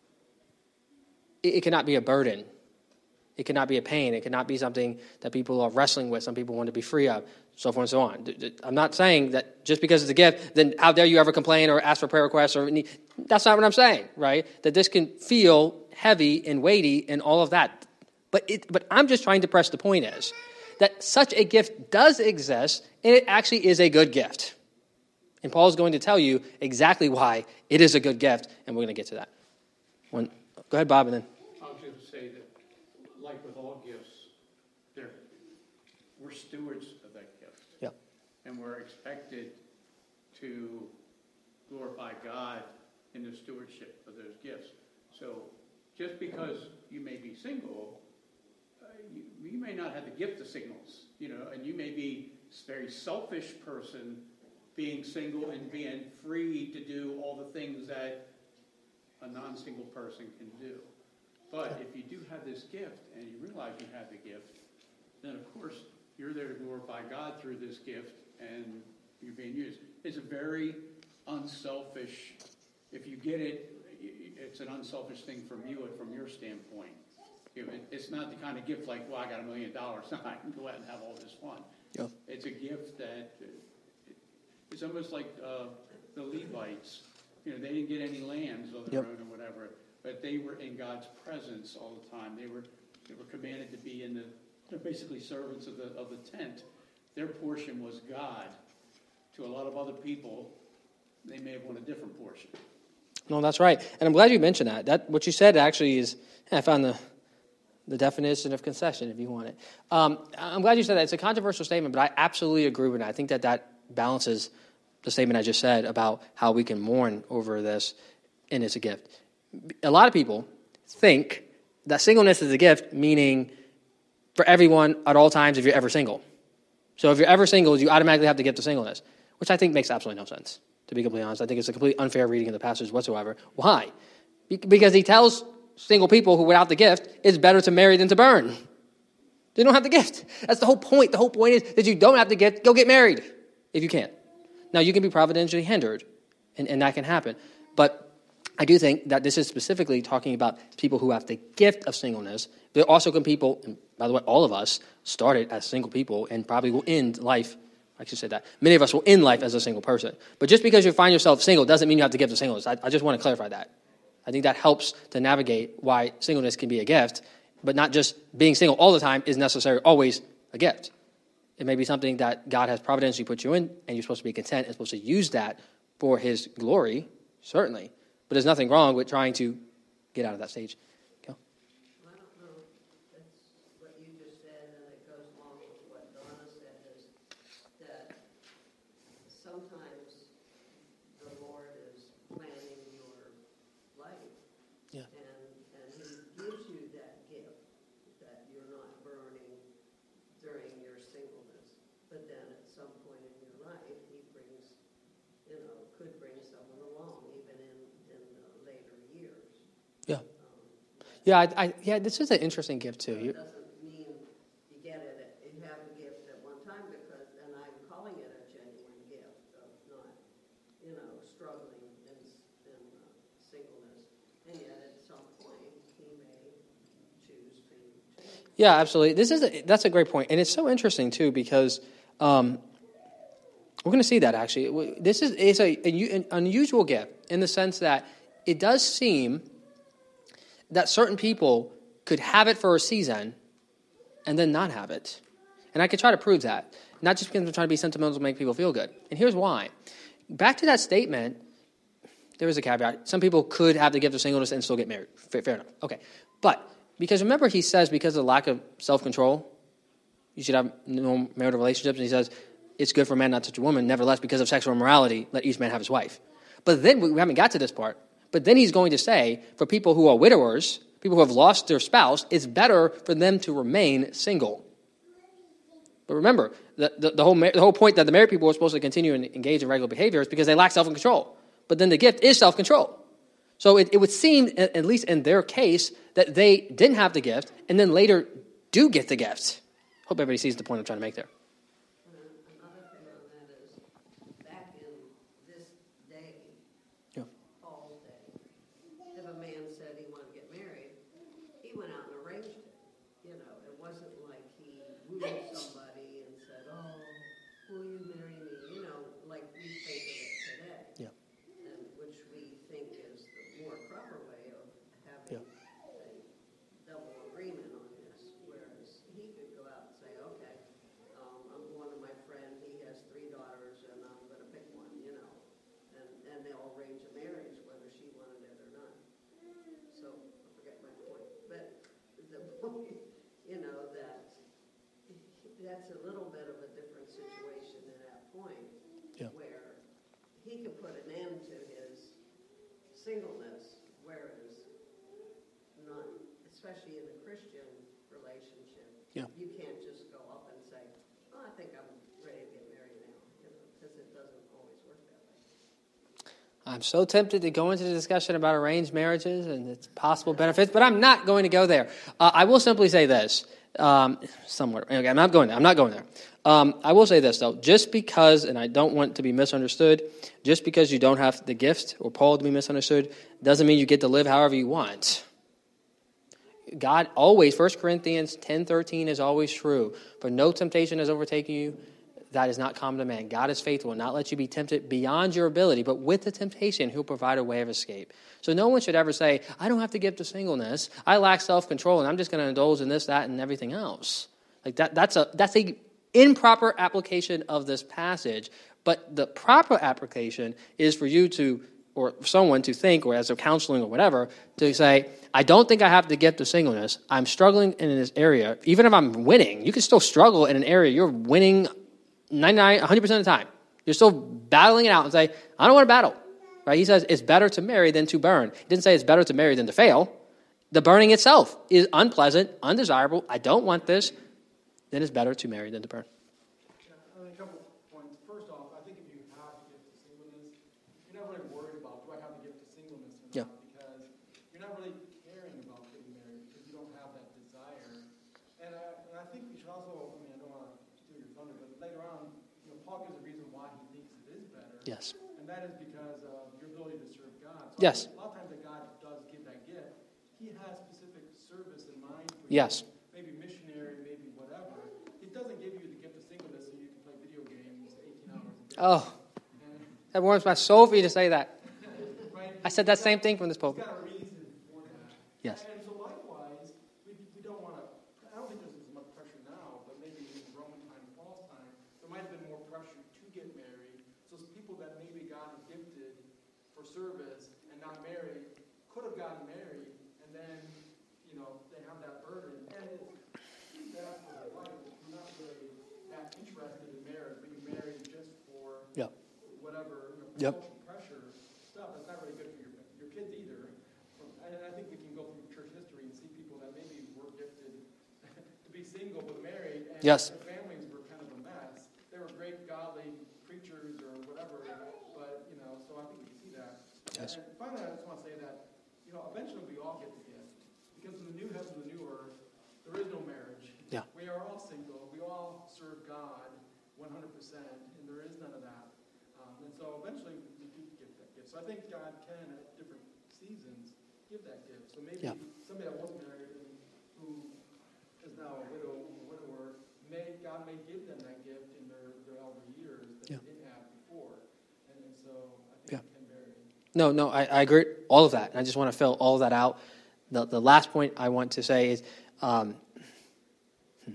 it, it cannot be a burden. It cannot be a pain. It cannot be something that people are wrestling with, some people want to be free of, so forth and so on. I'm not saying that just because it's a gift, then how dare you ever complain or ask for prayer requests? Or need, that's not what I'm saying, right? That this can feel heavy and weighty and all of that. But it, but I'm just trying to press the point is that such a gift does exist, and it actually is a good gift. And Paul is going to tell you exactly why it is a good gift, and we're going to get to that. When, go ahead, Bob, and then. I was going to say that, like with all gifts, they're, we're stewards of that gift. Yep. And we're expected to glorify God in the stewardship of those gifts. So just because you may be single, uh, you, you may not have the gift of singleness, you know, and you may be a very selfish person being single and being free to do all the things that a non-single person can do. But if you do have this gift and you realize you have the gift, then of course you're there to glorify God through this gift and you're being used. It's a very unselfish, if you get it, it's an unselfish thing from you and from your standpoint. You know, it, it's not the kind of gift like, well, I got a million dollars, so I can go out and have all this fun. Yep. It's a gift that, uh, it's almost like uh, the Levites. You know, they didn't get any lands of their Yep. own or whatever, but they were in God's presence all the time. They were they were commanded to be in the, they're basically servants of the of the tent. Their portion was God. To a lot of other people, they may have won a different portion. No, that's right. And I'm glad you mentioned that. That what you said actually is, I found the the definition of concession, if you want it. Um, I'm glad you said that. It's a controversial statement, but I absolutely agree with it. I think that that balances the statement I just said about how we can mourn over this, and it's a gift. A lot of people think that singleness is a gift, meaning for everyone at all times if you're ever single. So if you're ever single, you automatically have the gift of singleness, which I think makes absolutely no sense, to be completely honest. I think it's a completely unfair reading of the passage whatsoever. Why? Because he tells single people who without the gift, it's better to marry than to burn. They don't have the gift. That's the whole point. The whole point is that you don't have the gift, go get married if you can. Now, you can be providentially hindered, and, and that can happen. But I do think that this is specifically talking about people who have the gift of singleness. There also can people, and by the way, all of us started as single people and probably will end life, I should say that. Many of us will end life as a single person. But just because you find yourself single doesn't mean you have the gift of singleness. I, I just want to clarify that. I think that helps to navigate why singleness can be a gift, but not just being single all the time is necessarily always a gift. It may be something that God has providentially put you in, and you're supposed to be content and supposed to use that for his glory, certainly. But there's nothing wrong with trying to get out of that stage. Go. I don't know. That's what you just said, and it goes along with what Donna said, is that sometimes the Lord is planning your life. Yeah. And, and he gives you that gift that you're not burning during your singleness. But then at some point in your life, he brings, you know, could bring someone along, even in, in the later years. Yeah. Um, Yeah, I, I, yeah. This is an interesting gift, too. It You, doesn't mean you get it, at- you have a gift at one time, because, and I'm calling it a genuine gift of not, you know, struggling in, in uh, singleness. And yet at some point, he may choose to change. Yeah, absolutely. This is a, that's a great point, and it's so interesting too because um, we're going to see that actually. This is it's a, a, an unusual gift in the sense that it does seem that certain people could have it for a season and then not have it, and I could try to prove that, not just because I'm trying to be sentimental to make people feel good. And here's why. Back to that statement, there was a caveat. Some people could have the gift of singleness and still get married. Fair, fair enough. Okay, but because remember, he says because of the lack of self-control, you should have no marital relationships. And he says it's good for a man not to touch a woman. Nevertheless, because of sexual immorality, let each man have his wife. But then, we haven't got to this part, but then he's going to say for people who are widowers, people who have lost their spouse, it's better for them to remain single. But remember, the, the, the, whole, the whole point that the married people are supposed to continue and engage in regular behavior is because they lack self-control. But then the gift is self-control. So it, it would seem, at least in their case, that they didn't have the gift and then later do get the gift. Hope everybody sees the point I'm trying to make there. Another thing on that is, back in this day, Yeah. Paul's day, if a man said he wanted to get married, he went out and arranged it. You know, it wasn't like he wooed somebody and said, oh, will you marry me? You know, like we think of it today. Yeah. And which we think is the more proper way of having Yeah. a double agreement on this, whereas he could go out and say, okay, um, I'm going to my friend, he has three daughters, and I'm going to pick one, you know, and, and they'll arrange a marriage whether she wanted it or not. So, I forget my point, but the point, you know, that that's a little bit of a different situation at that point, Yeah. where he could put an end to his singleness, whereas not, especially in a Christian relationship, Yeah. you can't just go up and say, oh, I think I'm ready to get married now, you know, because it doesn't always work that way. I'm so tempted to go into the discussion about arranged marriages and its possible benefits, but I'm not going to go there. Uh, I will simply say this. Um, somewhere. Okay, I'm not going there. I'm not going there. Um, I will say this, though. Just because, and I don't want to be misunderstood, just because you don't have the gift or Paul to be misunderstood, doesn't mean you get to live however you want. God always, First Corinthians ten thirteen is always true. For no temptation has overtaken you that is not common to man. God is faithful and not let you be tempted beyond your ability, but with the temptation, he'll provide a way of escape. So no one should ever say, I don't have to give to singleness. I lack self-control, and I'm just going to indulge in this, that, and everything else. Like that, that's a that's a improper application of this passage. But the proper application is for you to, or someone to think, or as a counseling or whatever, to say, I don't think I have to get to singleness. I'm struggling in this area. Even if I'm winning, you can still struggle in an area you're winning ninety-nine, one hundred percent of the time. You're still battling it out and say, I don't want to battle. Right? He says it's better to marry than to burn. He didn't say it's better to marry than to fail. The burning itself is unpleasant, undesirable. I don't want this. Then it's better to marry than to burn. Yeah, a couple points. First off, I think if you have the gift of singleness, you're not really worried about, do I have the gift of singleness or not? Yeah. Because you're not really caring about getting married because you don't have that desire. And I, and I think we should also, I mean, I don't want to steal your thunder, but later on, you know, Paul gives a reason why he thinks it is better. Yes. And that is because of your ability to serve God. So Yes. A lot of times that God does give that gift, he has specific service in mind for Yes. you. Maybe missionary, maybe whatever. He doesn't give you the gift of singleness so you can play video games eighteen hours a day. Oh, And, that warms my soul for you to say that. right? I said that same thing from this He's pulpit. got a reason for that. Yes. And so likewise, we, we don't want to, I don't think there's as much pressure now, but maybe in Roman time, Paul's time, there might have been more pressure to get married. So people that maybe God has gifted for service and not married could have gotten married, and then, you know, they have that burden. And it's too bad for the wife if you're not really that interested in marriage, but you married just for Yep. whatever, you know, Yep. social pressure stuff. That's not really good for your, your kids either. And I think we can go through church history and see people that maybe were gifted to be single but married, and Yes. their families were kind of a mess. They were great godly preachers or whatever, but, you know, so I think we can see that. Yes. And finally, I just want to say that, you know, eventually we all get the gift. Because in the new heaven and the new earth, there is no marriage. Yeah. We are all single. We all serve God one hundred percent, and there is none of that. Um, and so eventually we do get that gift. So I think God can, at different seasons, give that gift. So maybe Yeah. somebody that was married and who is now a widow or widower, may, God may give them that gift in their, their elder years that Yeah. they didn't have before. And, and so I think Yeah. it can vary. No, no, I, I agree. All of that. I just want to fill all of that out. The, the last point I want to say is, um, hmm.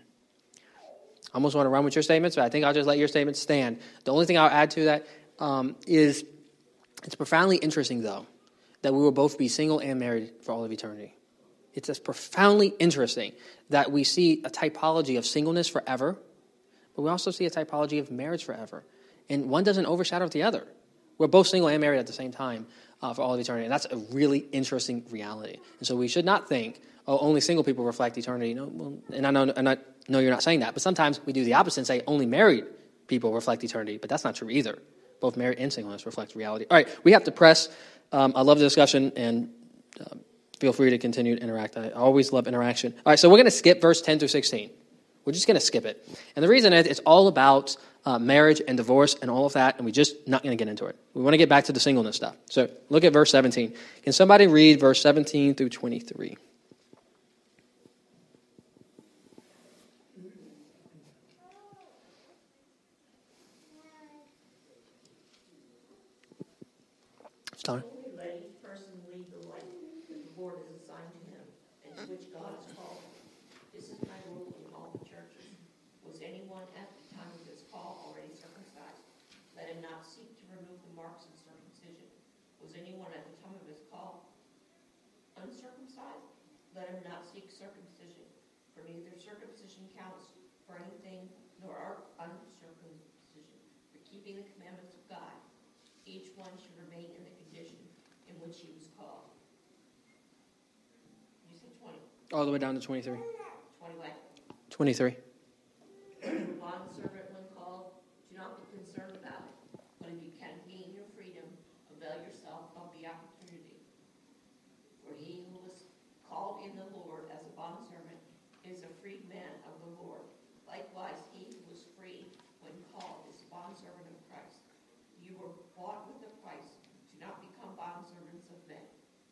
I almost want to run with your statements, but I think I'll just let your statements stand. The only thing I'll add to that um, is it's profoundly interesting, though, that we will both be single and married for all of eternity. It's just profoundly interesting that we see a typology of singleness forever, but we also see a typology of marriage forever. And one doesn't overshadow the other. We're both single and married at the same time uh, for all of eternity. And that's a really interesting reality. And so we should not think, oh, only single people reflect eternity. No, well, and I know, and I know you're not saying that, but sometimes we do the opposite and say only married people reflect eternity. But that's not true either. both married and singleness reflect reality. All right, we have to press. Um, I love the discussion, and uh, feel free to continue to interact. I always love interaction. All right, so we're going to skip verse ten through sixteen. We're just going to skip it. And the reason is it's all about uh, marriage and divorce and all of that, and we're just not going to get into it. We want to get back to the singleness stuff. So look at verse seventeen. Can somebody read verse seventeen through twenty-three? Donna? Only let each person lead the life that the Lord has assigned to him, and to which God has called him. This is my rule in all the churches. Was anyone at the time of his call already circumcised? Let him not seek to remove the marks of circumcision. Was anyone at the time of his call uncircumcised? Let him not seek circumcision, for neither circumcision counts for anything, nor are uncircumcision for keeping the commandments of God. Each one should remain in the condition in which he was called. You said twenty. All the way down to twenty-three. twenty what? twenty-three. Bond servant, when called, do not be concerned about it. But if you can gain your freedom, avail yourself of the opportunity. For he who was called in the Lord as a bond servant is a freed man of the Lord. Likewise, he who was free when called is a bond servant of Christ. You were bought with a price. Do not become bond servants of men.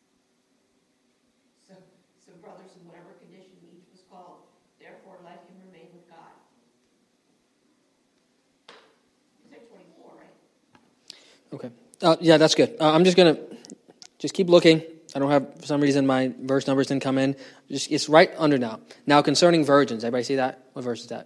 So, so brothers, in whatever condition each was called, therefore let him remain with God. You said twenty-four, right? Okay. Uh, yeah, that's good. Uh, I'm just going to just keep looking. I don't have, for some reason, my verse numbers didn't come in. Just, it's right under now. Now concerning virgins. Everybody see that? What verse is that?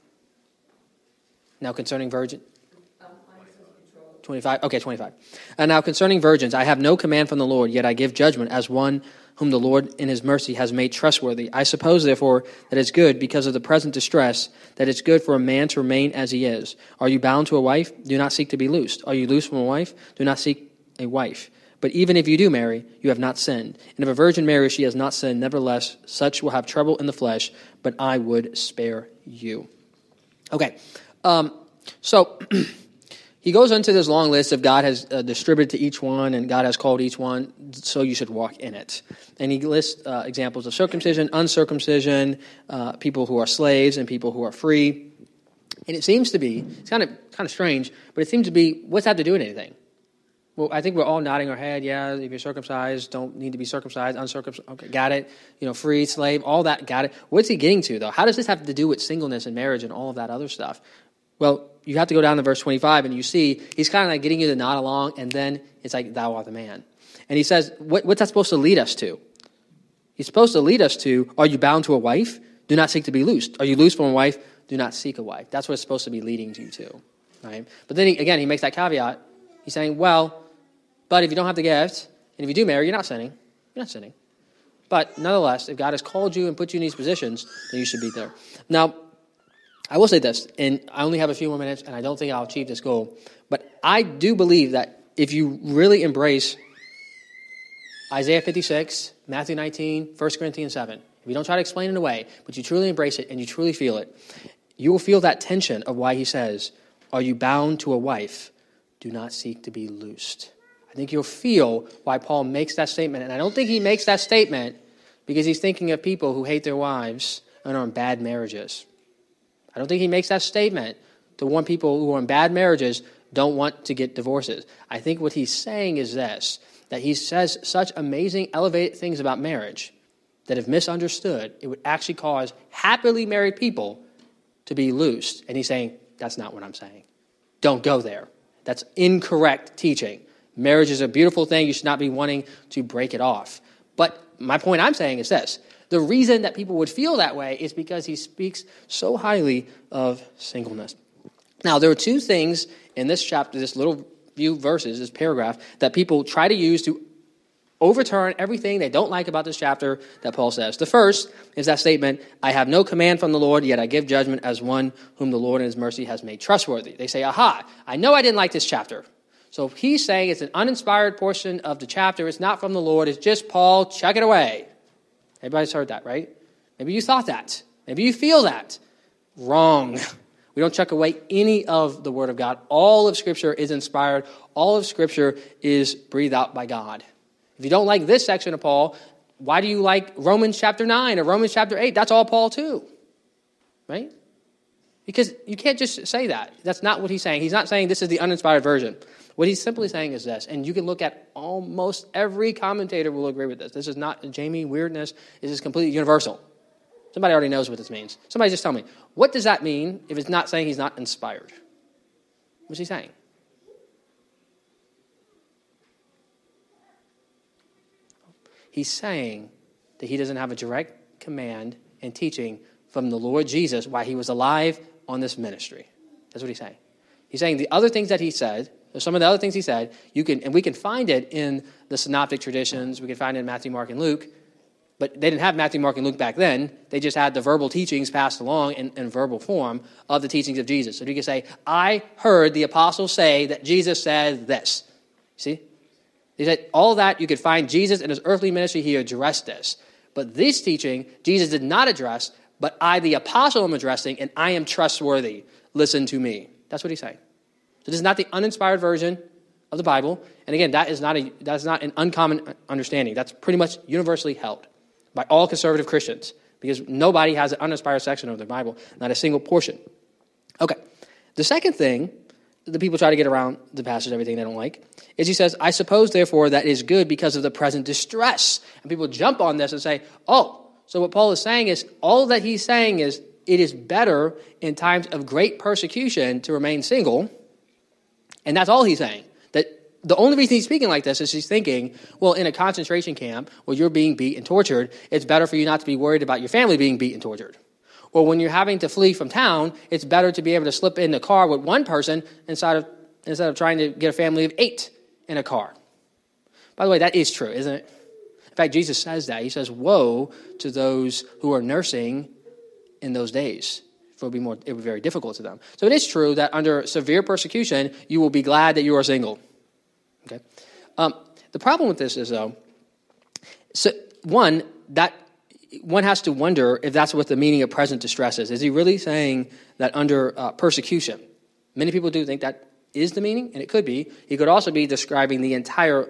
Now concerning virgin. Um, mine says control. twenty-five? Okay, twenty-five. And now concerning virgins, I have no command from the Lord, yet I give judgment as one whom the Lord in his mercy has made trustworthy. I suppose, therefore, that it's good, because of the present distress, that it's good for a man to remain as he is. Are you bound to a wife? Do not seek to be loosed. Are you loosed from a wife? Do not seek a wife. But even if you do marry, you have not sinned. And if a virgin marries, she has not sinned. Nevertheless, such will have trouble in the flesh, but I would spare you. Okay, um, so he goes into this long list of God has uh, distributed to each one, and God has called each one, so you should walk in it. And he lists uh, examples of circumcision, uncircumcision, uh, people who are slaves, and people who are free. And it seems to be, it's kind of kind of strange, but it seems to be, what's that have to do with anything? Well, I think we're all nodding our head, yeah, if you're circumcised, don't need to be circumcised, uncircumcised, okay, got it. You know, free, slave, all that, got it. What's he getting to, though? How does this have to do with singleness and marriage and all of that other stuff? Well, you have to go down to verse twenty-five, and you see he's kind of like getting you to nod along, and then it's like, thou art the man. And he says, what, what's that supposed to lead us to? He's supposed to lead us to, are you bound to a wife? Do not seek to be loosed. Are you loosed from a wife? Do not seek a wife. That's what it's supposed to be leading you to. Right? But then, he, again, he makes that caveat. He's saying, well, but if you don't have the gift, and if you do marry, you're not sinning. You're not sinning. But nonetheless, if God has called you and put you in these positions, then you should be there. Now, I will say this, and I only have a few more minutes, and I don't think I'll achieve this goal, but I do believe that if you really embrace Isaiah fifty-six, Matthew nineteen, First Corinthians seven, if you don't try to explain it away, but you truly embrace it and you truly feel it, you will feel that tension of why he says, are you bound to a wife? Do not seek to be loosed. I think you'll feel why Paul makes that statement. And I don't think he makes that statement because he's thinking of people who hate their wives and are in bad marriages. I don't think he makes that statement to warn people who are in bad marriages don't want to get divorces. I think what he's saying is this, that he says such amazing, elevated things about marriage that if misunderstood, it would actually cause happily married people to be loosed. And he's saying, that's not what I'm saying. Don't go there. That's incorrect teaching. Marriage is a beautiful thing. You should not be wanting to break it off. But my point I'm saying is this. The reason that people would feel that way is because he speaks so highly of singleness. Now, there are two things in this chapter, this little few verses, this paragraph, that people try to use to overturn everything they don't like about this chapter that Paul says. The first is that statement, I have no command from the Lord, yet I give judgment as one whom the Lord in his mercy has made trustworthy. They say, aha, I know I didn't like this chapter. So he's saying it's an uninspired portion of the chapter. It's not from the Lord. It's just Paul. Chuck it away. Everybody's heard that, right? Maybe you thought that. Maybe you feel that. Wrong. We don't chuck away any of the Word of God. All of Scripture is inspired. All of Scripture is breathed out by God. If you don't like this section of Paul, why do you like Romans chapter nine or Romans chapter eight? That's all Paul too, right? Because you can't just say that. That's not what he's saying. He's not saying this is the uninspired version. What he's simply saying is this, and you can look at almost every commentator will agree with this. This is not Jamie weirdness. This is completely universal. Somebody already knows what this means. Somebody just tell me, what does that mean if it's not saying he's not inspired? What's he saying? He's saying that he doesn't have a direct command and teaching from the Lord Jesus while he was alive on this ministry. That's what he's saying. He's saying the other things that he said, some of the other things he said, you can, and we can find it in the synoptic traditions. We can find it in Matthew, Mark, and Luke. But they didn't have Matthew, Mark, and Luke back then. They just had the verbal teachings passed along in, in verbal form of the teachings of Jesus. So you can say, I heard the apostles say that Jesus said this. See? He said, all that, you could find Jesus in his earthly ministry, he addressed this. But this teaching, Jesus did not address, but I, the apostle, am addressing, and I am trustworthy. Listen to me. That's what he's saying. So this is not the uninspired version of the Bible. And again, that is not a that is not an uncommon understanding. That's pretty much universally held by all conservative Christians, because nobody has an uninspired section of the Bible, not a single portion. Okay. The second thing, the people try to get around the passage, everything they don't like, is he says, I suppose, therefore, that is good because of the present distress. And people jump on this and say, oh, so what Paul is saying is, all that he's saying is, it is better in times of great persecution to remain single. And that's all he's saying. That the only reason he's speaking like this is he's thinking, well, in a concentration camp where you're being beat and tortured, it's better for you not to be worried about your family being beat and tortured. Or when you're having to flee from town, it's better to be able to slip in the car with one person instead of, instead of trying to get a family of eight in a car. By the way, that is true, isn't it? In fact, Jesus says that. He says, woe to those who are nursing in those days. It will be more, it will be very difficult to them. So it is true that under severe persecution, you will be glad that you are single. Okay. Um, the problem with this is, though, so one, that one has to wonder if that's what the meaning of present distress is. Is he really saying that under uh, persecution? Many people do think that is the meaning, and it could be. He could also be describing the entire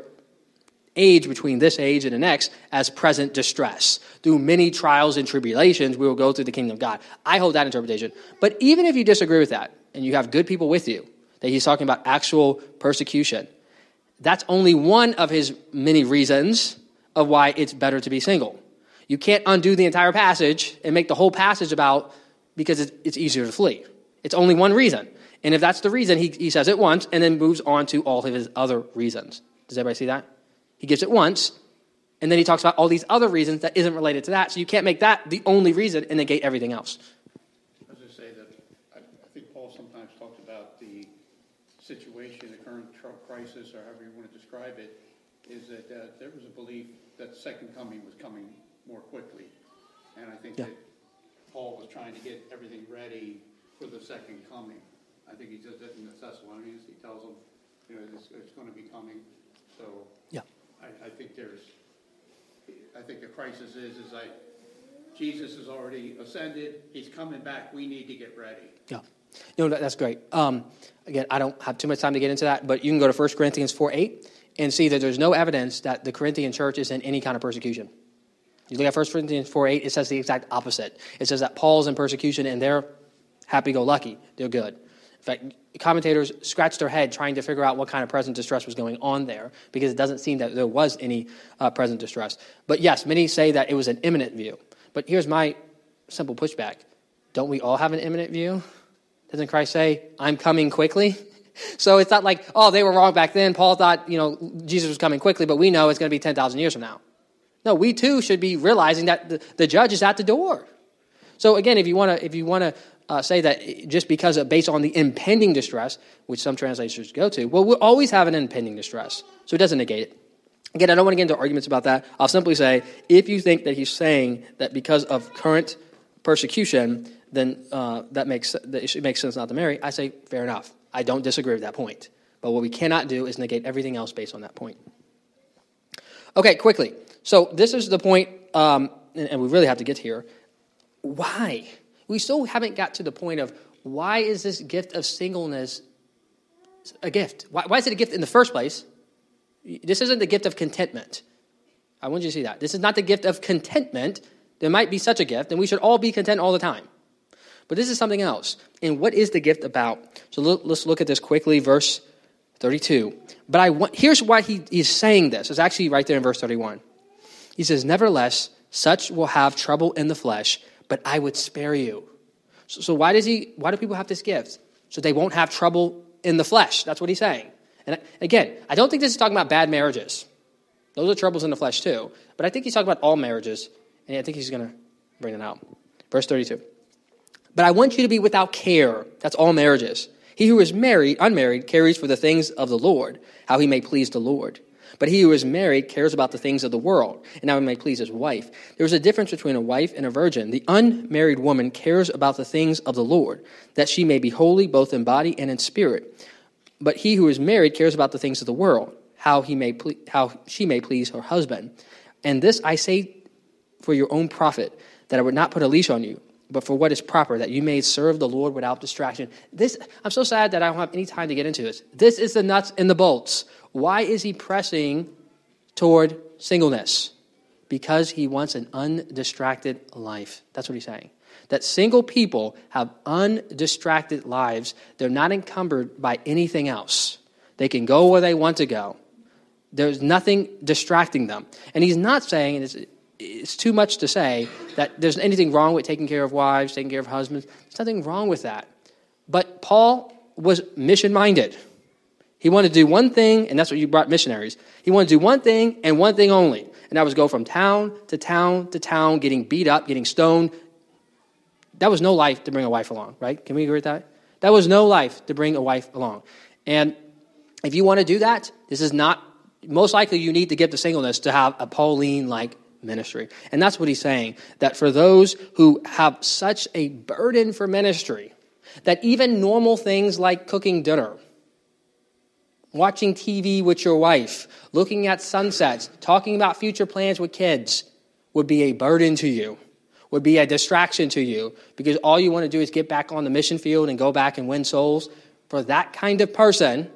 age between this age and the next as present distress. Through many trials and tribulations, we will go through the kingdom of God. I hold that interpretation. But even if you disagree with that, and you have good people with you, that he's talking about actual persecution, that's only one of his many reasons of why it's better to be single. You can't undo the entire passage and make the whole passage about because it's, it's easier to flee. It's only one reason. And if that's the reason, he, he says it once and then moves on to all of his other reasons. Does everybody see that? He gives it once, and then he talks about all these other reasons that isn't related to that. So you can't make that the only reason and negate everything else. I was just say that I, I think Paul sometimes talks about the situation, the current crisis, or however you want to describe it, is that uh, there was a belief that the second coming was coming more quickly. And I think yeah. that Paul was trying to get everything ready for the second coming. I think he says that in the Thessalonians. He tells them, you know, it's, it's going to be coming. So yeah. I, I think there's, I think the crisis is, is like, Jesus has already ascended. He's coming back. We need to get ready. Yeah. No, that's great. Um, again, I don't have too much time to get into that, but you can go to First Corinthians four eight and see that there's no evidence that the Corinthian church is in any kind of persecution. You look at First Corinthians four eight, it says the exact opposite. It says that Paul's in persecution and they're happy-go-lucky. They're good. In fact, commentators scratched their head trying to figure out what kind of present distress was going on there, because it doesn't seem that there was any uh, present distress. But yes, many say that it was an imminent view. But here's my simple pushback. Don't we all have an imminent view? Doesn't Christ say, I'm coming quickly? So it's not like, oh, they were wrong back then. Paul thought, you know, Jesus was coming quickly, but we know it's going to be ten thousand years from now. No, we too should be realizing that the, the judge is at the door. So again, if you want to, if you want to uh, say that just because of, based on the impending distress, which some translators go to, well, we'll always have an impending distress. So it doesn't negate it. Again, I don't want to get into arguments about that. I'll simply say, if you think that he's saying that because of current persecution, then uh, that makes that it makes sense not to marry, I say, fair enough. I don't disagree with that point. But what we cannot do is negate everything else based on that point. Okay, quickly. So this is the point, um, and, and we really have to get here. Why? We still haven't got to the point of why is this gift of singleness a gift? Why, why is it a gift in the first place? This isn't the gift of contentment. I want you to see that. This is not the gift of contentment. There might be such a gift, and we should all be content all the time. But this is something else. And what is the gift about? So look, let's look at this quickly, verse thirty-two. But I want, here's why he, he's saying this. It's actually right there in verse thirty-one. He says, nevertheless, such will have trouble in the flesh, but I would spare you. So, so why does he? Why do people have this gift? So they won't have trouble in the flesh. That's what he's saying. And again, I don't think this is talking about bad marriages. Those are troubles in the flesh too. But I think he's talking about all marriages. And I think he's going to bring it out. Verse thirty-two. But I want you to be without care. That's all marriages. He who is married, unmarried, cares for the things of the Lord, how he may please the Lord. But he who is married cares about the things of the world, and how he may please his wife. There is a difference between a wife and a virgin. The unmarried woman cares about the things of the Lord, that she may be holy both in body and in spirit. But he who is married cares about the things of the world, how he may ple- how she may please her husband. And this I say for your own profit, that I would not put a leash on you, but for what is proper, that you may serve the Lord without distraction. This, I'm so sad that I don't have any time to get into this. This is the nuts and the bolts. Why is he pressing toward singleness? Because he wants an undistracted life. That's what he's saying. That single people have undistracted lives. They're not encumbered by anything else. They can go where they want to go. There's nothing distracting them. And he's not saying, and it's, it's too much to say, that there's anything wrong with taking care of wives, taking care of husbands. There's nothing wrong with that. But Paul was mission-minded. He wanted to do one thing, and that's what you brought missionaries. He wanted to do one thing and one thing only. And that was go from town to town to town, getting beat up, getting stoned. That was no life to bring a wife along, right? Can we agree with that? That was no life to bring a wife along. And if you want to do that, this is not, most likely you need to give to singleness to have a Pauline-like ministry. And that's what he's saying, that for those who have such a burden for ministry, that even normal things like cooking dinner, watching T V with your wife, looking at sunsets, talking about future plans with kids would be a burden to you, would be a distraction to you, because all you want to do is get back on the mission field and go back and win souls. For that kind of person,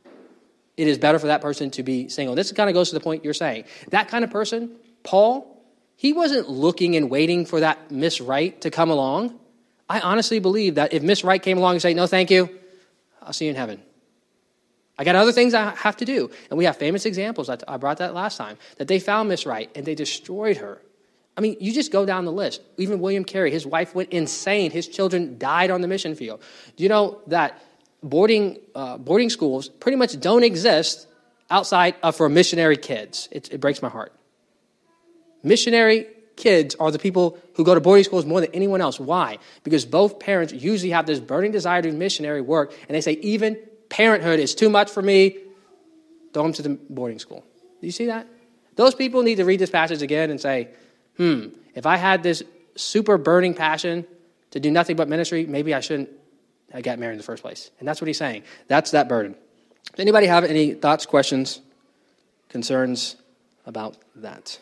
it is better for that person to be single. This kind of goes to the point you're saying. That kind of person, Paul, he wasn't looking and waiting for that Miss Right to come along. I honestly believe that if Miss Right came along and said, no, thank you, I'll see you in heaven. I got other things I have to do. And we have famous examples. I brought that last time, that they found Miss Right and they destroyed her. I mean, you just go down the list. Even William Carey, his wife went insane. His children died on the mission field. Do you know that boarding uh, boarding schools pretty much don't exist outside of for missionary kids? It, it breaks my heart. Missionary kids are the people who go to boarding schools more than anyone else. Why? Because both parents usually have this burning desire to do missionary work, and they say, even parenthood is too much for me. Throw them to the boarding school. Do you see that? Those people need to read this passage again and say, hmm, if I had this super burning passion to do nothing but ministry, maybe I shouldn't have got married in the first place. And that's what he's saying. That's that burden. Does anybody have any thoughts, questions, concerns about that?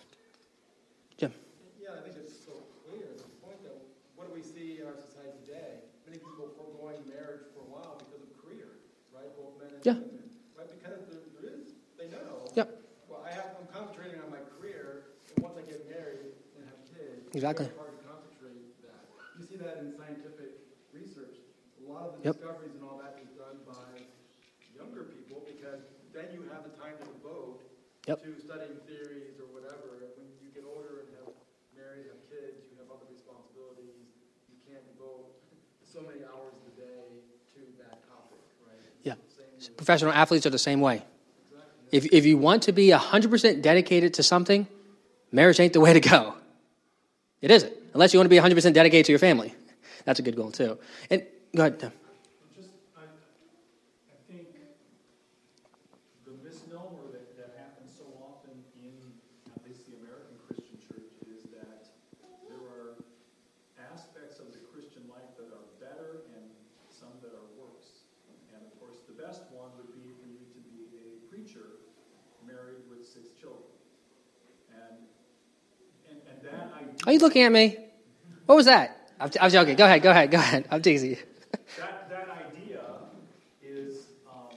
Jim? Yeah, I think it's so clear. The point that what do we see in our society today? Many people foregoing marriage for a while because of career, right? Both men and Yeah. women. Right? Because there, there is, they know. Yep. Well, I have, I'm concentrating on my career, and once I get married and have kids, Exactly. it's very hard to concentrate that. You see that in scientific research. A lot of the Yep. discoveries and all that is done by younger people because then you have the time to devote Yep. to studying theories or whatever. When you get older and have married, have kids, you have other responsibilities. You can't devote so many hours a day to that topic, right? Yeah. Same with- Professional athletes are the same way. Exactly. If if you want to be one hundred percent dedicated to something, marriage ain't the way to go. It isn't. Unless you want to be one hundred percent dedicated to your family. That's a good goal, too. And go ahead, Tim. Just, I, I think the misnomer that, that happens so often in at least the American Christian church is that there are aspects of the Christian life that are better and some that are worse. And of course, the best one would be for you to be a preacher married with six children. And and, and that I Are you looking at me? What was that? I'm, I'm joking. Go ahead, go ahead, go ahead. I'm teasing you. that, that idea is, um,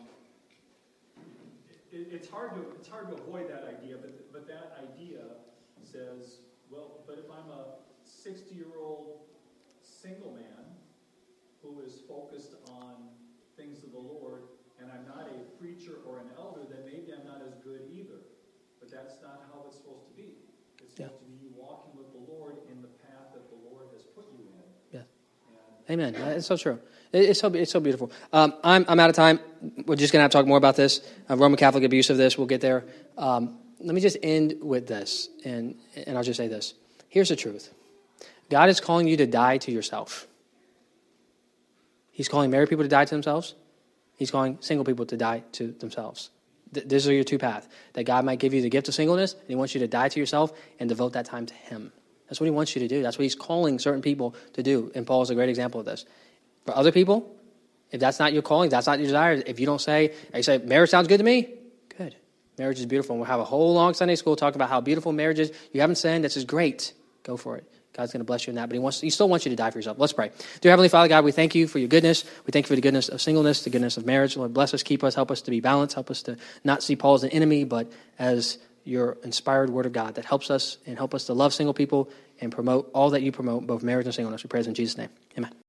it, it's hard to, it's hard to avoid that idea, but, but that idea says, well, but if I'm a sixty-year-old single man who is focused on things of the Lord, and I'm not a preacher or an elder, then maybe I'm not as good either. But that's not how it's supposed to be. It's supposed Yeah. to be you walking with the Lord in the path that the Lord has put you in. Yeah. And Amen. It's so true. It- It's so it's so beautiful. Um, I'm I'm out of time. We're just gonna have to talk more about this. Uh, Roman Catholic abuse of this. We'll get there. Um, let me just end with this, and and I'll just say this. Here's the truth. God is calling you to die to yourself. He's calling married people to die to themselves. He's calling single people to die to themselves. Th- these are your two paths. That God might give you the gift of singleness, and he wants you to die to yourself and devote that time to him. That's what he wants you to do. That's what he's calling certain people to do. And Paul is a great example of this. For other people, if that's not your calling, that's not your desire, if you don't say, you say, marriage sounds good to me, good. Marriage is beautiful. And we'll have a whole long Sunday school talking about how beautiful marriage is. You haven't sinned. This is great. Go for it. God's going to bless you in that, but he wants, he still wants you to die for yourself. Let's pray. Dear Heavenly Father, God, we thank you for your goodness. We thank you for the goodness of singleness, the goodness of marriage. Lord, bless us, keep us, help us to be balanced, help us to not see Paul as an enemy, but as your inspired word of God that helps us and help us to love single people and promote all that you promote, both marriage and singleness. We praise in Jesus' name. Amen.